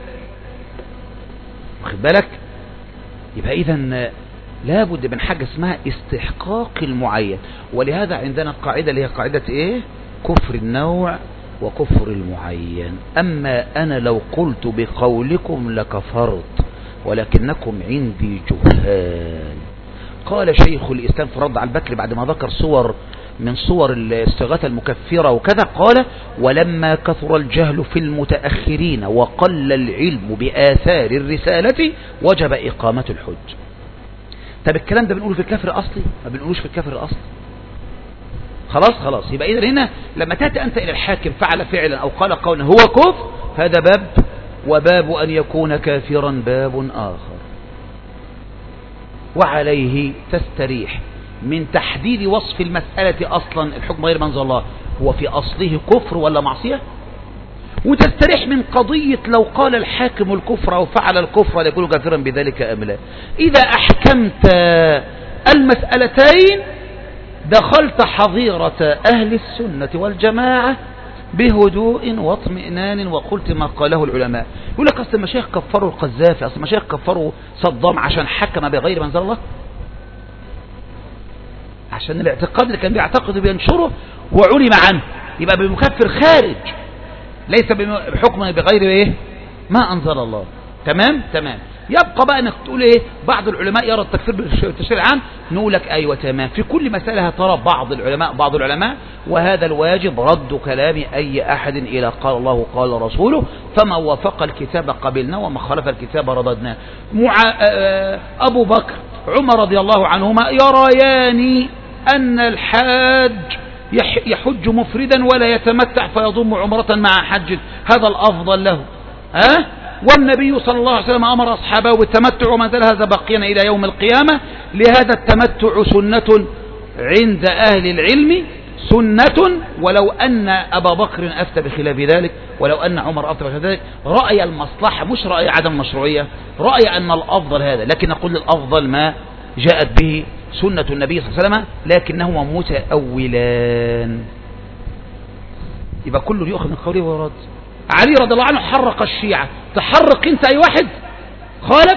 واخد بالك؟ يبقى اذا لابد من حاجة اسمها استحقاق المعين. ولهذا عندنا قاعدة اللي هي قاعدة ايه؟ كفر النوع وكفر المعين. اما انا لو قلت بقولكم لكفرت ولكنكم عندي جهال. قال شيخ الاسلام في رد على البكر بعد ما ذكر صور من صور الاستغاثة المكفرة وكذا، قال ولما كثر الجهل في المتأخرين وقل العلم بآثار الرسالة وجب إقامة الحج. طب الكلام ده بنقوله في الكفر الأصلي؟ ما بنقولوش في الكفر الأصلي. خلاص يبقى إذا هنا لما تأتي أنت إلى الحاكم فعل فعلا أو قال قولا هو كفر، هذا باب، وباب أن يكون كافرا باب آخر. وعليه تستريح من تحديد وصف المسألة أصلا الحكم غير منزل الله هو في أصله كفر ولا معصية، وتستريح من قضية لو قال الحاكم الكفر أو فعل الكفر يكون كافرا بذلك أم لا. إذا أحكمت المسألتين دخلت حظيرة أهل السنة والجماعة بهدوء واطمئنان وقلت ما قاله العلماء. يقول لك أصل المشايخ كفروا القذافي، أصل المشايخ كفروا صدام عشان حكم بغير منزل الله، عشان الاعتقاد اللي كان بيعتقد بينشره وعلم عنه يبقى بمكفر خارج، ليس بحكم بغير ايه ما انزل الله. تمام. يبقى بقى انك تقول ايه بعض العلماء يرى التكفير بالتشريع العام، نقول لك ايوه تمام، في كل مسألة ترى بعض العلماء وهذا الواجب رد كلام اي احد الى قال الله قال رسوله، فما وافق الكتاب قبلنا وما خالف الكتاب رددناه. ابو بكر عمر رضي الله عنهما يريان ان الحاج يحج مفردا ولا يتمتع فيضم عمرة مع حج، هذا الافضل له. والنبي صلى الله عليه وسلم امر اصحابه بالتمتع وما زال هذا باقيا الى يوم القيامة. لهذا التمتع سنة عند اهل العلم، سنة، ولو ان ابا بكر افتى بخلاف ذلك، ولو ان عمر افتى بخلاف ذلك، رأي المصلحة مش رأي عدم مشروعية، رأي ان الافضل هذا، لكن نقول الافضل ما جاءت به سنة النبي صلى الله عليه وسلم، لكنهما متأولان. يبقى كله يؤخذ من قوله ورد. علي رضي الله عنه حرق الشيعة، تحرق انت اي واحد خالف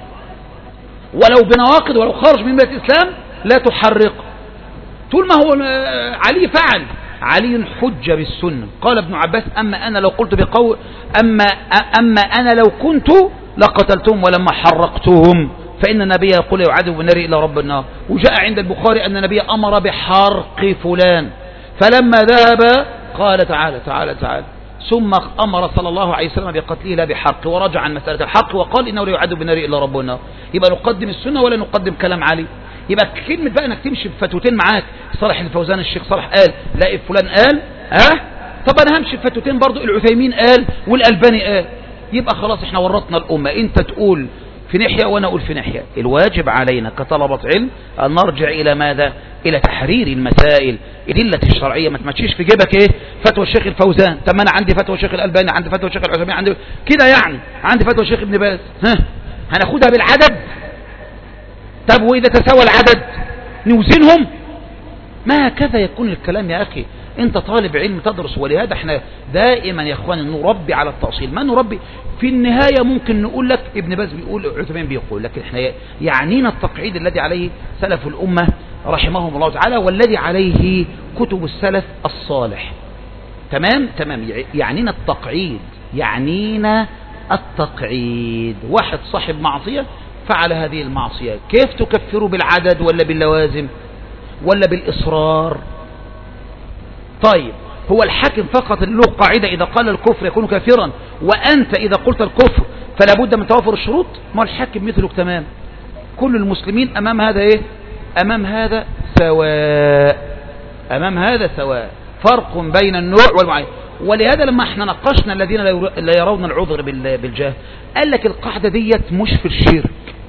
ولو بنواقض ولو خارج من ملة الاسلام لا تحرق. طول ما هو علي فعل، علي حج بالسنة. قال ابن عباس اما انا لو قلت بقول اما انا لو كنت لقتلتهم ولما حرقتهم، فإن النبي يقول يعذب بالنار إلى رب النار. وجاء عند البخاري أن النبي أمر بحرق فلان، فلما ذهب قال تعالى ثم أمر صلى الله عليه وسلم بقتله لا بحرق، ورجع عن مسألة الحرق وقال إنه لا يعذب بالنار إلا رب النار. يبقى نقدم السنة ولا نقدم كلام علي؟ يبقى كلمة بقى انك تمشي بفتوتين معاك، صالح الفوزان الشيخ صالح قال لا فلان قال طب انا همشي بفتوتين برضو، العثيمين قال والألباني قال، يبقى خلاص احنا ورطنا الأمة. انت تقول في ناحية وانا اقول في ناحية. الواجب علينا كطلبة علم ان نرجع الى ماذا؟ الى تحرير المسائل، الادلة الشرعية. ما تمشيش في جيبك ايه فتوى الشيخ الفوزان، طب انا عندي فتوى الشيخ الألباني، عندي فتوى الشيخ العثيمين، عندي كده يعني، عندي فتوى الشيخ ابن باز، هناخدها بالعدد؟ طب واذا تساوى العدد نوزنهم؟ ما هكذا يكون الكلام يا اخي. انت طالب علم تدرس، ولهذا احنا دائما يا اخوان نربي على التأصيل، ما نربي في النهاية. ممكن نقول لك ابن باز بيقول، عثمان بيقول، لكن احنا يعنينا التقعيد الذي عليه سلف الأمة رحمهم الله تعالى، والذي عليه كتب السلف الصالح. تمام. يعنينا التقعيد، يعنينا التقعيد. واحد صاحب معصية فعل هذه المعصية، كيف تكفره؟ بالعدد ولا باللوازم ولا بالإصرار؟ طيب هو الحاكم فقط له قاعدة إذا قال الكفر يكون كافرا، وأنت إذا قلت الكفر فلا بد من توافر الشروط؟ ما الحاكم مثلك تمام. كل المسلمين أمام هذا إيه؟ أمام هذا سواء، أمام هذا سواء، فرق بين النوع والمعين. ولهذا لما احنا ناقشنا الذين لا يرون العذر بالجهل، قال لك القاعدة ديت مش في الشرك،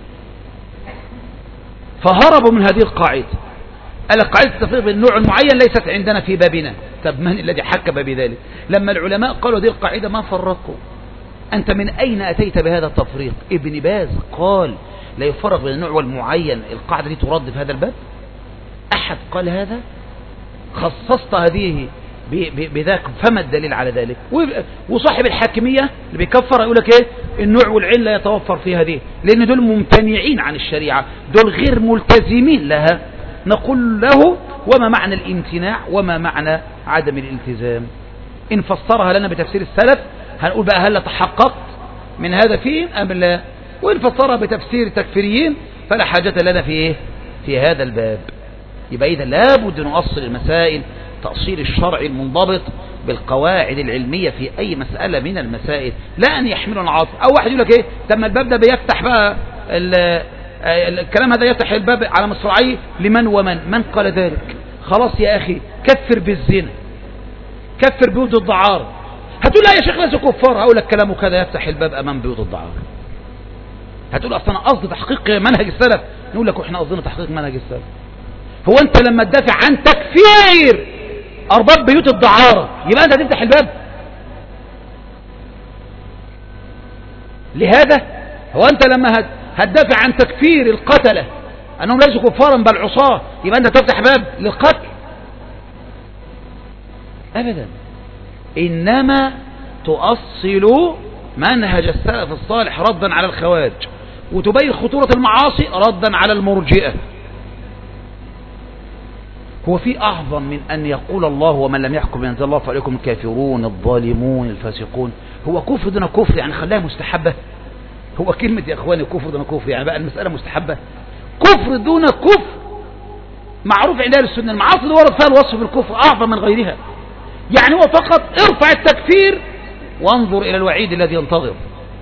فهربوا من هذه القاعدة. قال لك قاعدة التفريق بين النوع المعين ليست عندنا في بابنا. طب من الذي حكم بذلك؟ لما العلماء قالوا هذه القاعدة ما فرقوا. أنت من أين أتيت بهذا التفريق؟ ابن باز قال لا يفرق بين النوع والمعين، القاعدة دي ترد في هذا الباب؟ أحد قال هذا؟ خصصت هذه بذاك، فما الدليل على ذلك؟ وصاحب الحاكمية اللي بيكفر يقول لك ايه؟ النوع والعين لا يتوفر في هذه، لان دول ممتنعين عن الشريعة، دول غير ملتزمين لها. نقول له وما معنى الامتناع وما معنى عدم الالتزام؟ إن فسرها لنا بتفسير السلف هنقول بقى هل تحققت من هذا فيهم أم لا؟ وإن فسرها بتفسير التكفيريين فلا حاجة لنا في إيه؟ في هذا الباب. يبقى إذا لابد نؤصل المسائل تأصيل الشرع المنضبط بالقواعد العلمية في أي مسألة من المسائل، لا أن يحملنا العاطفة. أو واحد يقول لك إيه؟ طب الباب ده بيفتح بقى الكلام هذا يفتح الباب على مصراعيه لمن ومن؟ من قال ذلك؟ خلاص يا أخي كفر بالزنا، كفر بيوت الدعارة. هتقول لا يا شيخ ليس كفار، هقول لك كلامه كذا يفتح الباب أمام بيوت الدعارة. هتقول أصلا قصد تحقيق منهج السلف، نقول لك وإحنا قصدنا تحقيق منهج السلف. هو أنت لما تدافع عن تكفير أرباب بيوت الدعارة يبقى أنت هتفتح الباب؟ لهذا هو أنت لما هتدافع عن تكفير القتلة أنهم ليسوا كفارا بل عصاة يبقى أنت تفتح باب للقتل؟ أبدا، إنما تؤصل منهج السلف الصالح ردا على الخوارج، وتبين خطورة المعاصي ردا على المرجئة. هو في أعظم من أن يقول الله ومن لم يحكم بما أنزل الله فعليكم الكافرون الظالمون الفاسقون؟ هو كفر دون كفر يعني خلاها مستحبة؟ هو كلمة يا إخواني كفر دون كفر يعني بقى المسألة مستحبة؟ كفر دون كفر معروف عند أهل السنة، المعاصي اللي ورد فيها الوصف بالكفر أعظم من غيرها. يعني هو فقط ارفع التكفير وانظر إلى الوعيد الذي ينتظر.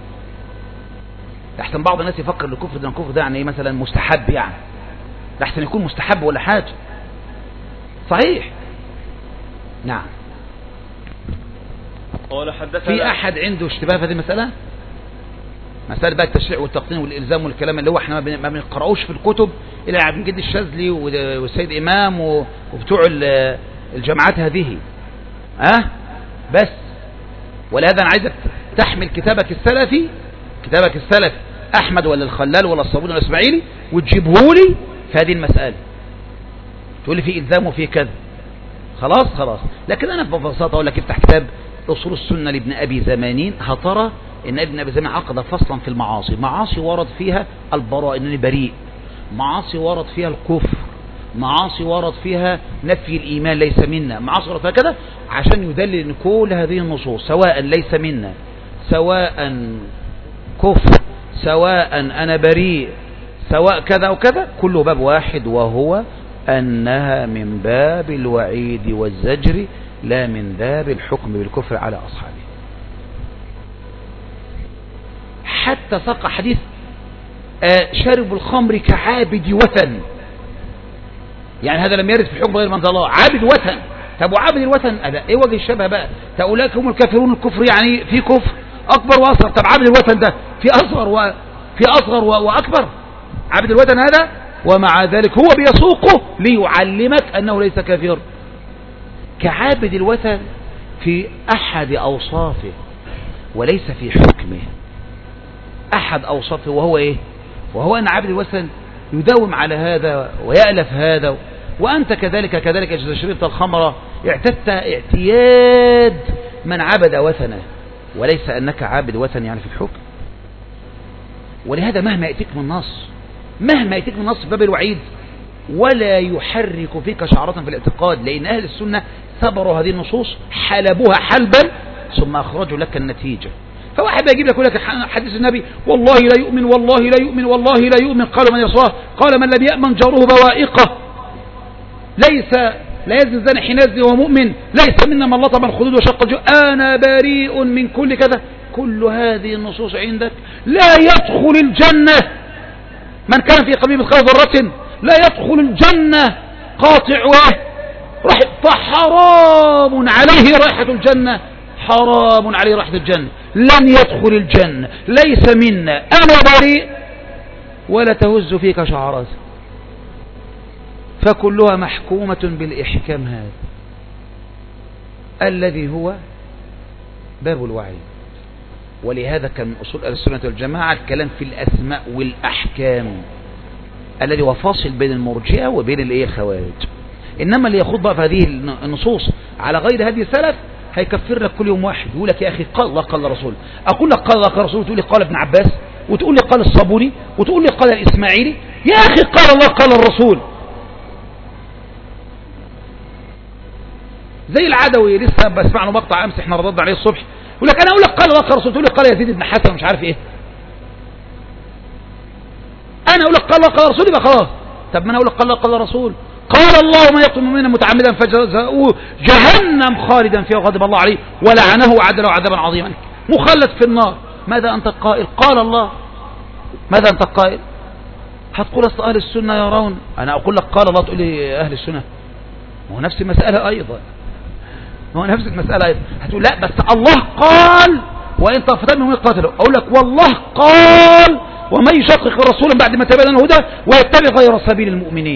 لحسن بعض الناس يفكر الكفر دون كفر ده يعني ايه مثلا مستحب، يعني لحسن يكون مستحب ولا حاجة. صحيح. نعم. قال حدثنا في أحد عنده اشتباه في هذه المسألة؟ مسألة بقى التشريع والتقنين والإلزام والكلام اللي هو احنا ما بنقرأوش في الكتب إلا عبد الجد الشاذلي والسيد إمام وبتوع الجامعات هذه. بس ولهذا أنا عايزك تحمل كتابك السلفي، كتابك السلف أحمد ولا الخلال ولا الصابون ولا الإسماعيلي وتجيبه لي في هذه المسألة، تقول لي في إلزام وفي كذا. خلاص. لكن أنا ببساطة أقول لك افتح كتاب أصول السنة لابن أبي زمانين، هترى إن ابن أبي زمانين عقد فصلا في المعاصي. معاصي ورد فيها البراء إنني بريء، معاصي ورد فيها الكفر، معاصي ورد فيها نفي الإيمان ليس منا، معاصي ورد فيها كذا، عشان يدلل إن كل هذه النصوص سواء ليس منا، سواء كفر، سواء أنا بريء، سواء كذا وكذا، كله باب واحد، وهو أنها من باب الوعيد والزجر لا من باب الحكم بالكفر على أصحابه. حتى ساق حديث شارب الخمر كعابد وثن، يعني هذا لم يرد في الحكم غير من انزل الله. عابد وثن، طب وعابد الوثن ايه وجه الشبه بقى؟ أولئك هم الكافرون، الكفر يعني في كفر أكبر وأصغر. طب عابد الوثن ده في أصغر وأكبر. عابد الوثن هذا ومع ذلك هو بيسوقه ليعلمك أنه ليس كافر. كعابد الوثن في أحد أوصافه وليس في حكمه. أحد أوصافه وهو إيه؟ وهو أن عابد الوثن يداوم على هذا ويألف هذا، وأنت كذلك إذا شربت الخمر اعتدت اعتياد من عبد وثنه، وليس أنك عابد وثن يعني في الحكم. ولهذا مهما يأتيك من نص في باب الوعيد ولا يحرك فيك شعرة في الاعتقاد، لأن أهل السنة صبروا هذه النصوص حلبوها حلبا ثم أخرجوا لك النتيجة. فواحد يجيب لك حديث النبي والله لا يؤمن والله لا يؤمن والله لا يؤمن، قال من يصاه؟ قال من لم يأمن جاره بوائقه، لا يزني الزاني حين يزني وهو مؤمن، ليس منا من لطم الخدود وشق الجيوب، أنا بريء من كل كذا. كل هذه النصوص عندك لا يدخل الجنة من كان في قلبه مثقال ذرة، لا يدخل الجنة قاطع فحرام عليه رائحة الجنة، حرام عليه رائحة الجنة، لن يدخل الجنة، ليس منا، أنا بريء، ولا تهز فيك شعرات. فكلها محكومة بالإحكام هذا الذي هو باب الوعي. ولهذا كان من أصول أهل السنة والجماعة الكلام في الأسماء والأحكام الذي هو فاصل بين المرجئة وبين الخوارج. إنما اللي يخوض بقى في هذه النصوص على غير هذه السلف هيكفر لك كل يوم واحد يقول لك يا أخي قال الله قال الرسول. أقول لك قال الله قال الرسول وتقول لي قال ابن عباس وتقول لي قال الصابوني وتقول لي قال الإسماعيلي. يا أخي قال الله قال الرسول. زي العدوي لسه بسمع له مقطع أمس احنا رددنا عليه الصبح يقول لك أنا أقول لك قال الله قال الرسول تقول لي قال يزيد بن حسن مش عارف إيه. أنا أقول لك قال الله قال الرسول يبقى خلاص. طب ما أنا أقول لك قال الله قال الرسول قال الله من يقتل مؤمنا متعمدا فجزاؤه جهنم خالدا فيها وغضب الله عليه ولعنه وعد له عذابا عظيما مخلد في النار. ماذا أنت قائل؟ قال الله. ماذا أنت قائل؟ هتقول أصل أهل السنة يرون. أنا أقول لك قال الله تقول لي أهل السنة. هو نفس المسألة أيضا. هو نفس المسألة أيضا. هتقول لا بس الله قال وإن طائفتان منهم يقاتلوا. أقول لك والله قال ومن يشقق الرسول بعد ما تبين له هدى ويتبع غير سبيل المؤمنين.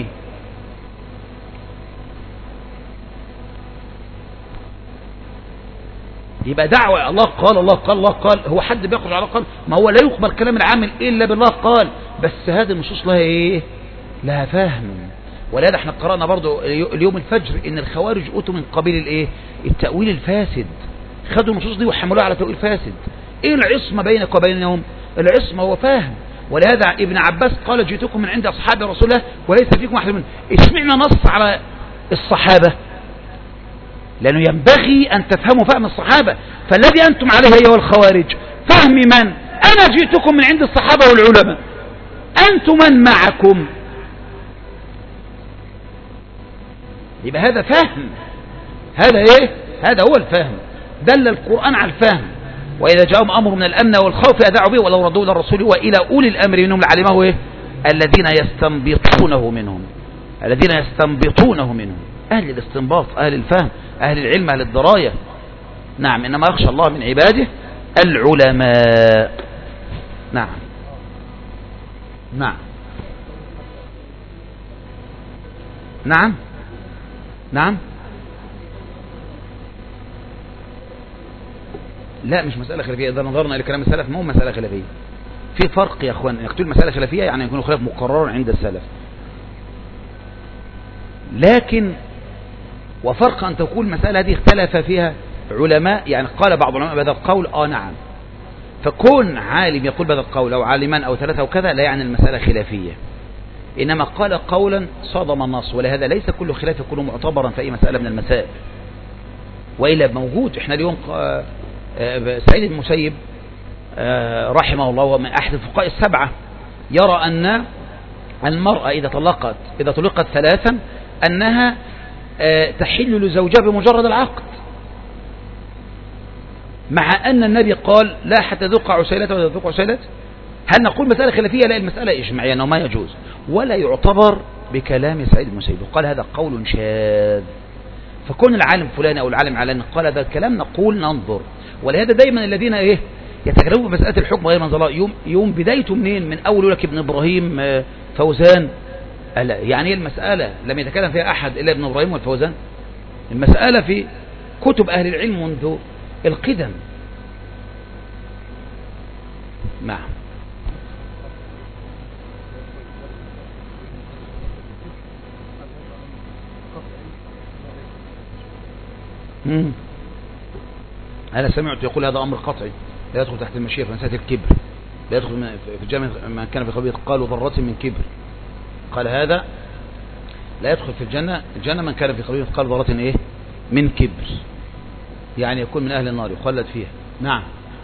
يبقى دعوة الله قال الله قال الله قال. هو حد بيخرج على قال؟ ما هو لا يقبل كلام العامل إلا بالله قال. بس هذه النصوص لها إيه؟ لها فهم. ولهذا احنا قرأنا برضو اليوم الفجر إن الخوارج أتوا من قبيل الإيه؟ التأويل الفاسد. خدوا النصوص دي وحملوها على تأويل فاسد. إيه العصمة بينك وبينهم؟ العصمة هو فاهم. ولهذا ابن عباس قال جئتكم من عند أصحاب رسول الله وليس فيكم أحد منهم. اسمعنا نص على الصحابة لأنه ينبغي أن تفهموا فهم الصحابة. فالذي أنتم عليه أيها الخوارج فهم من؟ أنا جئتكم من عند الصحابة والعلماء. أنتم من معكم؟ يبقى هذا فهم. هذا إيه؟ هذا هو الفهم. دل القرآن على الفهم. وإذا جاءهم أمر من الأمن والخوف أذاعوا به ولو ردوا إلى الرسول وإلى أولي الأمر منهم لعلمه إيه؟ الذين يستنبطونه منهم. الذين يستنبطونه منهم أهل الاستنباط أهل الفهم أهل العلم أهل الدراية. نعم إنما يخشى الله من عباده العلماء. نعم نعم نعم نعم. لا مش مسألة خلافية. إذا نظرنا إلى كلام السلف ما هو مسألة خلافية. في فرق يا أخوان. يقتل مسألة خلافية يعني يكون خلاف مقرر عند السلف. لكن وفرق أن تقول المسألة هذه اختلف فيها علماء يعني قال بعض العلماء بهذا القول نعم. فكون عالم يقول بهذا القول أو عالمان أو ثلاثة أو كذا لا يعني المسألة خلافية. إنما قال قولا صادم النص. ولهذا ليس كل خلاف يكون معتبرا في أي مسألة من المسائل. وإلا موجود. إحنا اليوم سعيد بن المسيب رحمه الله ومن أحد الفقهاء السبعة يرى أن المرأة إذا طلقت ثلاثا أنها تحل لزوجها بمجرد العقد مع أن النبي قال لا حتى ذوق عسيلته ولا ذوق عسيلته. هل نقول مسألة خلافية؟ لا المسألة إجماعية أنه ما يجوز ولا يعتبر بكلام سعيد بن المسيب. وقال هذا قول شاذ. فكون العالم فلان أو العالم علان قال هذا الكلام نقول ننظر. ولهذا دايما الذين يتكلموا بمسألة الحكم غير منزل الله يوم بدايته منين؟ من أول لك ابن إبراهيم فوزان. يعني المسألة لم يتكلم فيها أحد إلا ابن إبراهيم والفوزان. المسألة في كتب أهل العلم منذ القدم. نعم أنا سمعت يقول هذا أمر قطعي لا يدخل تحت المشيئة في مسألة الكبر. لا يدخل في الجامع من كان في قبيل قالوا ذرة من كبر. قال هذا لا يدخل في الجنة من كان في قبيل قال ذرة إيه من كبر يعني يكون من أهل النار يخلد فيها. نعم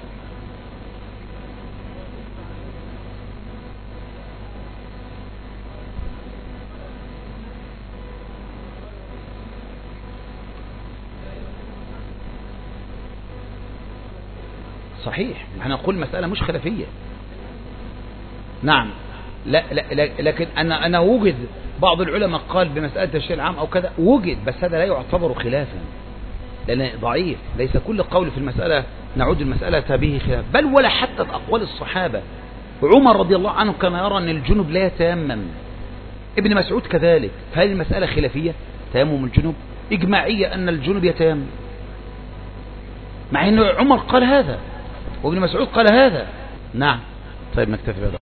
صحيح. احنا نقول مسألة مش خلافية. نعم لا لكن أنا وجد بعض العلماء قال بمسألة التشريع العام أو كذا وجد بس هذا لا يعتبر خلافا لأنه ضعيف. ليس كل قول في المسألة نعود المسألة به خلاف بل ولا حتى أقوال الصحابة. عمر رضي الله عنه كان يرى أن الجنوب لا يتيمم. ابن مسعود كذلك. فهذه المسألة خلافية تيمم الجنوب إجماعية أن الجنوب يتيمم مع أن عمر قال هذا وابن مسعود قال هذا. نعم طيب نكتفي بهذا.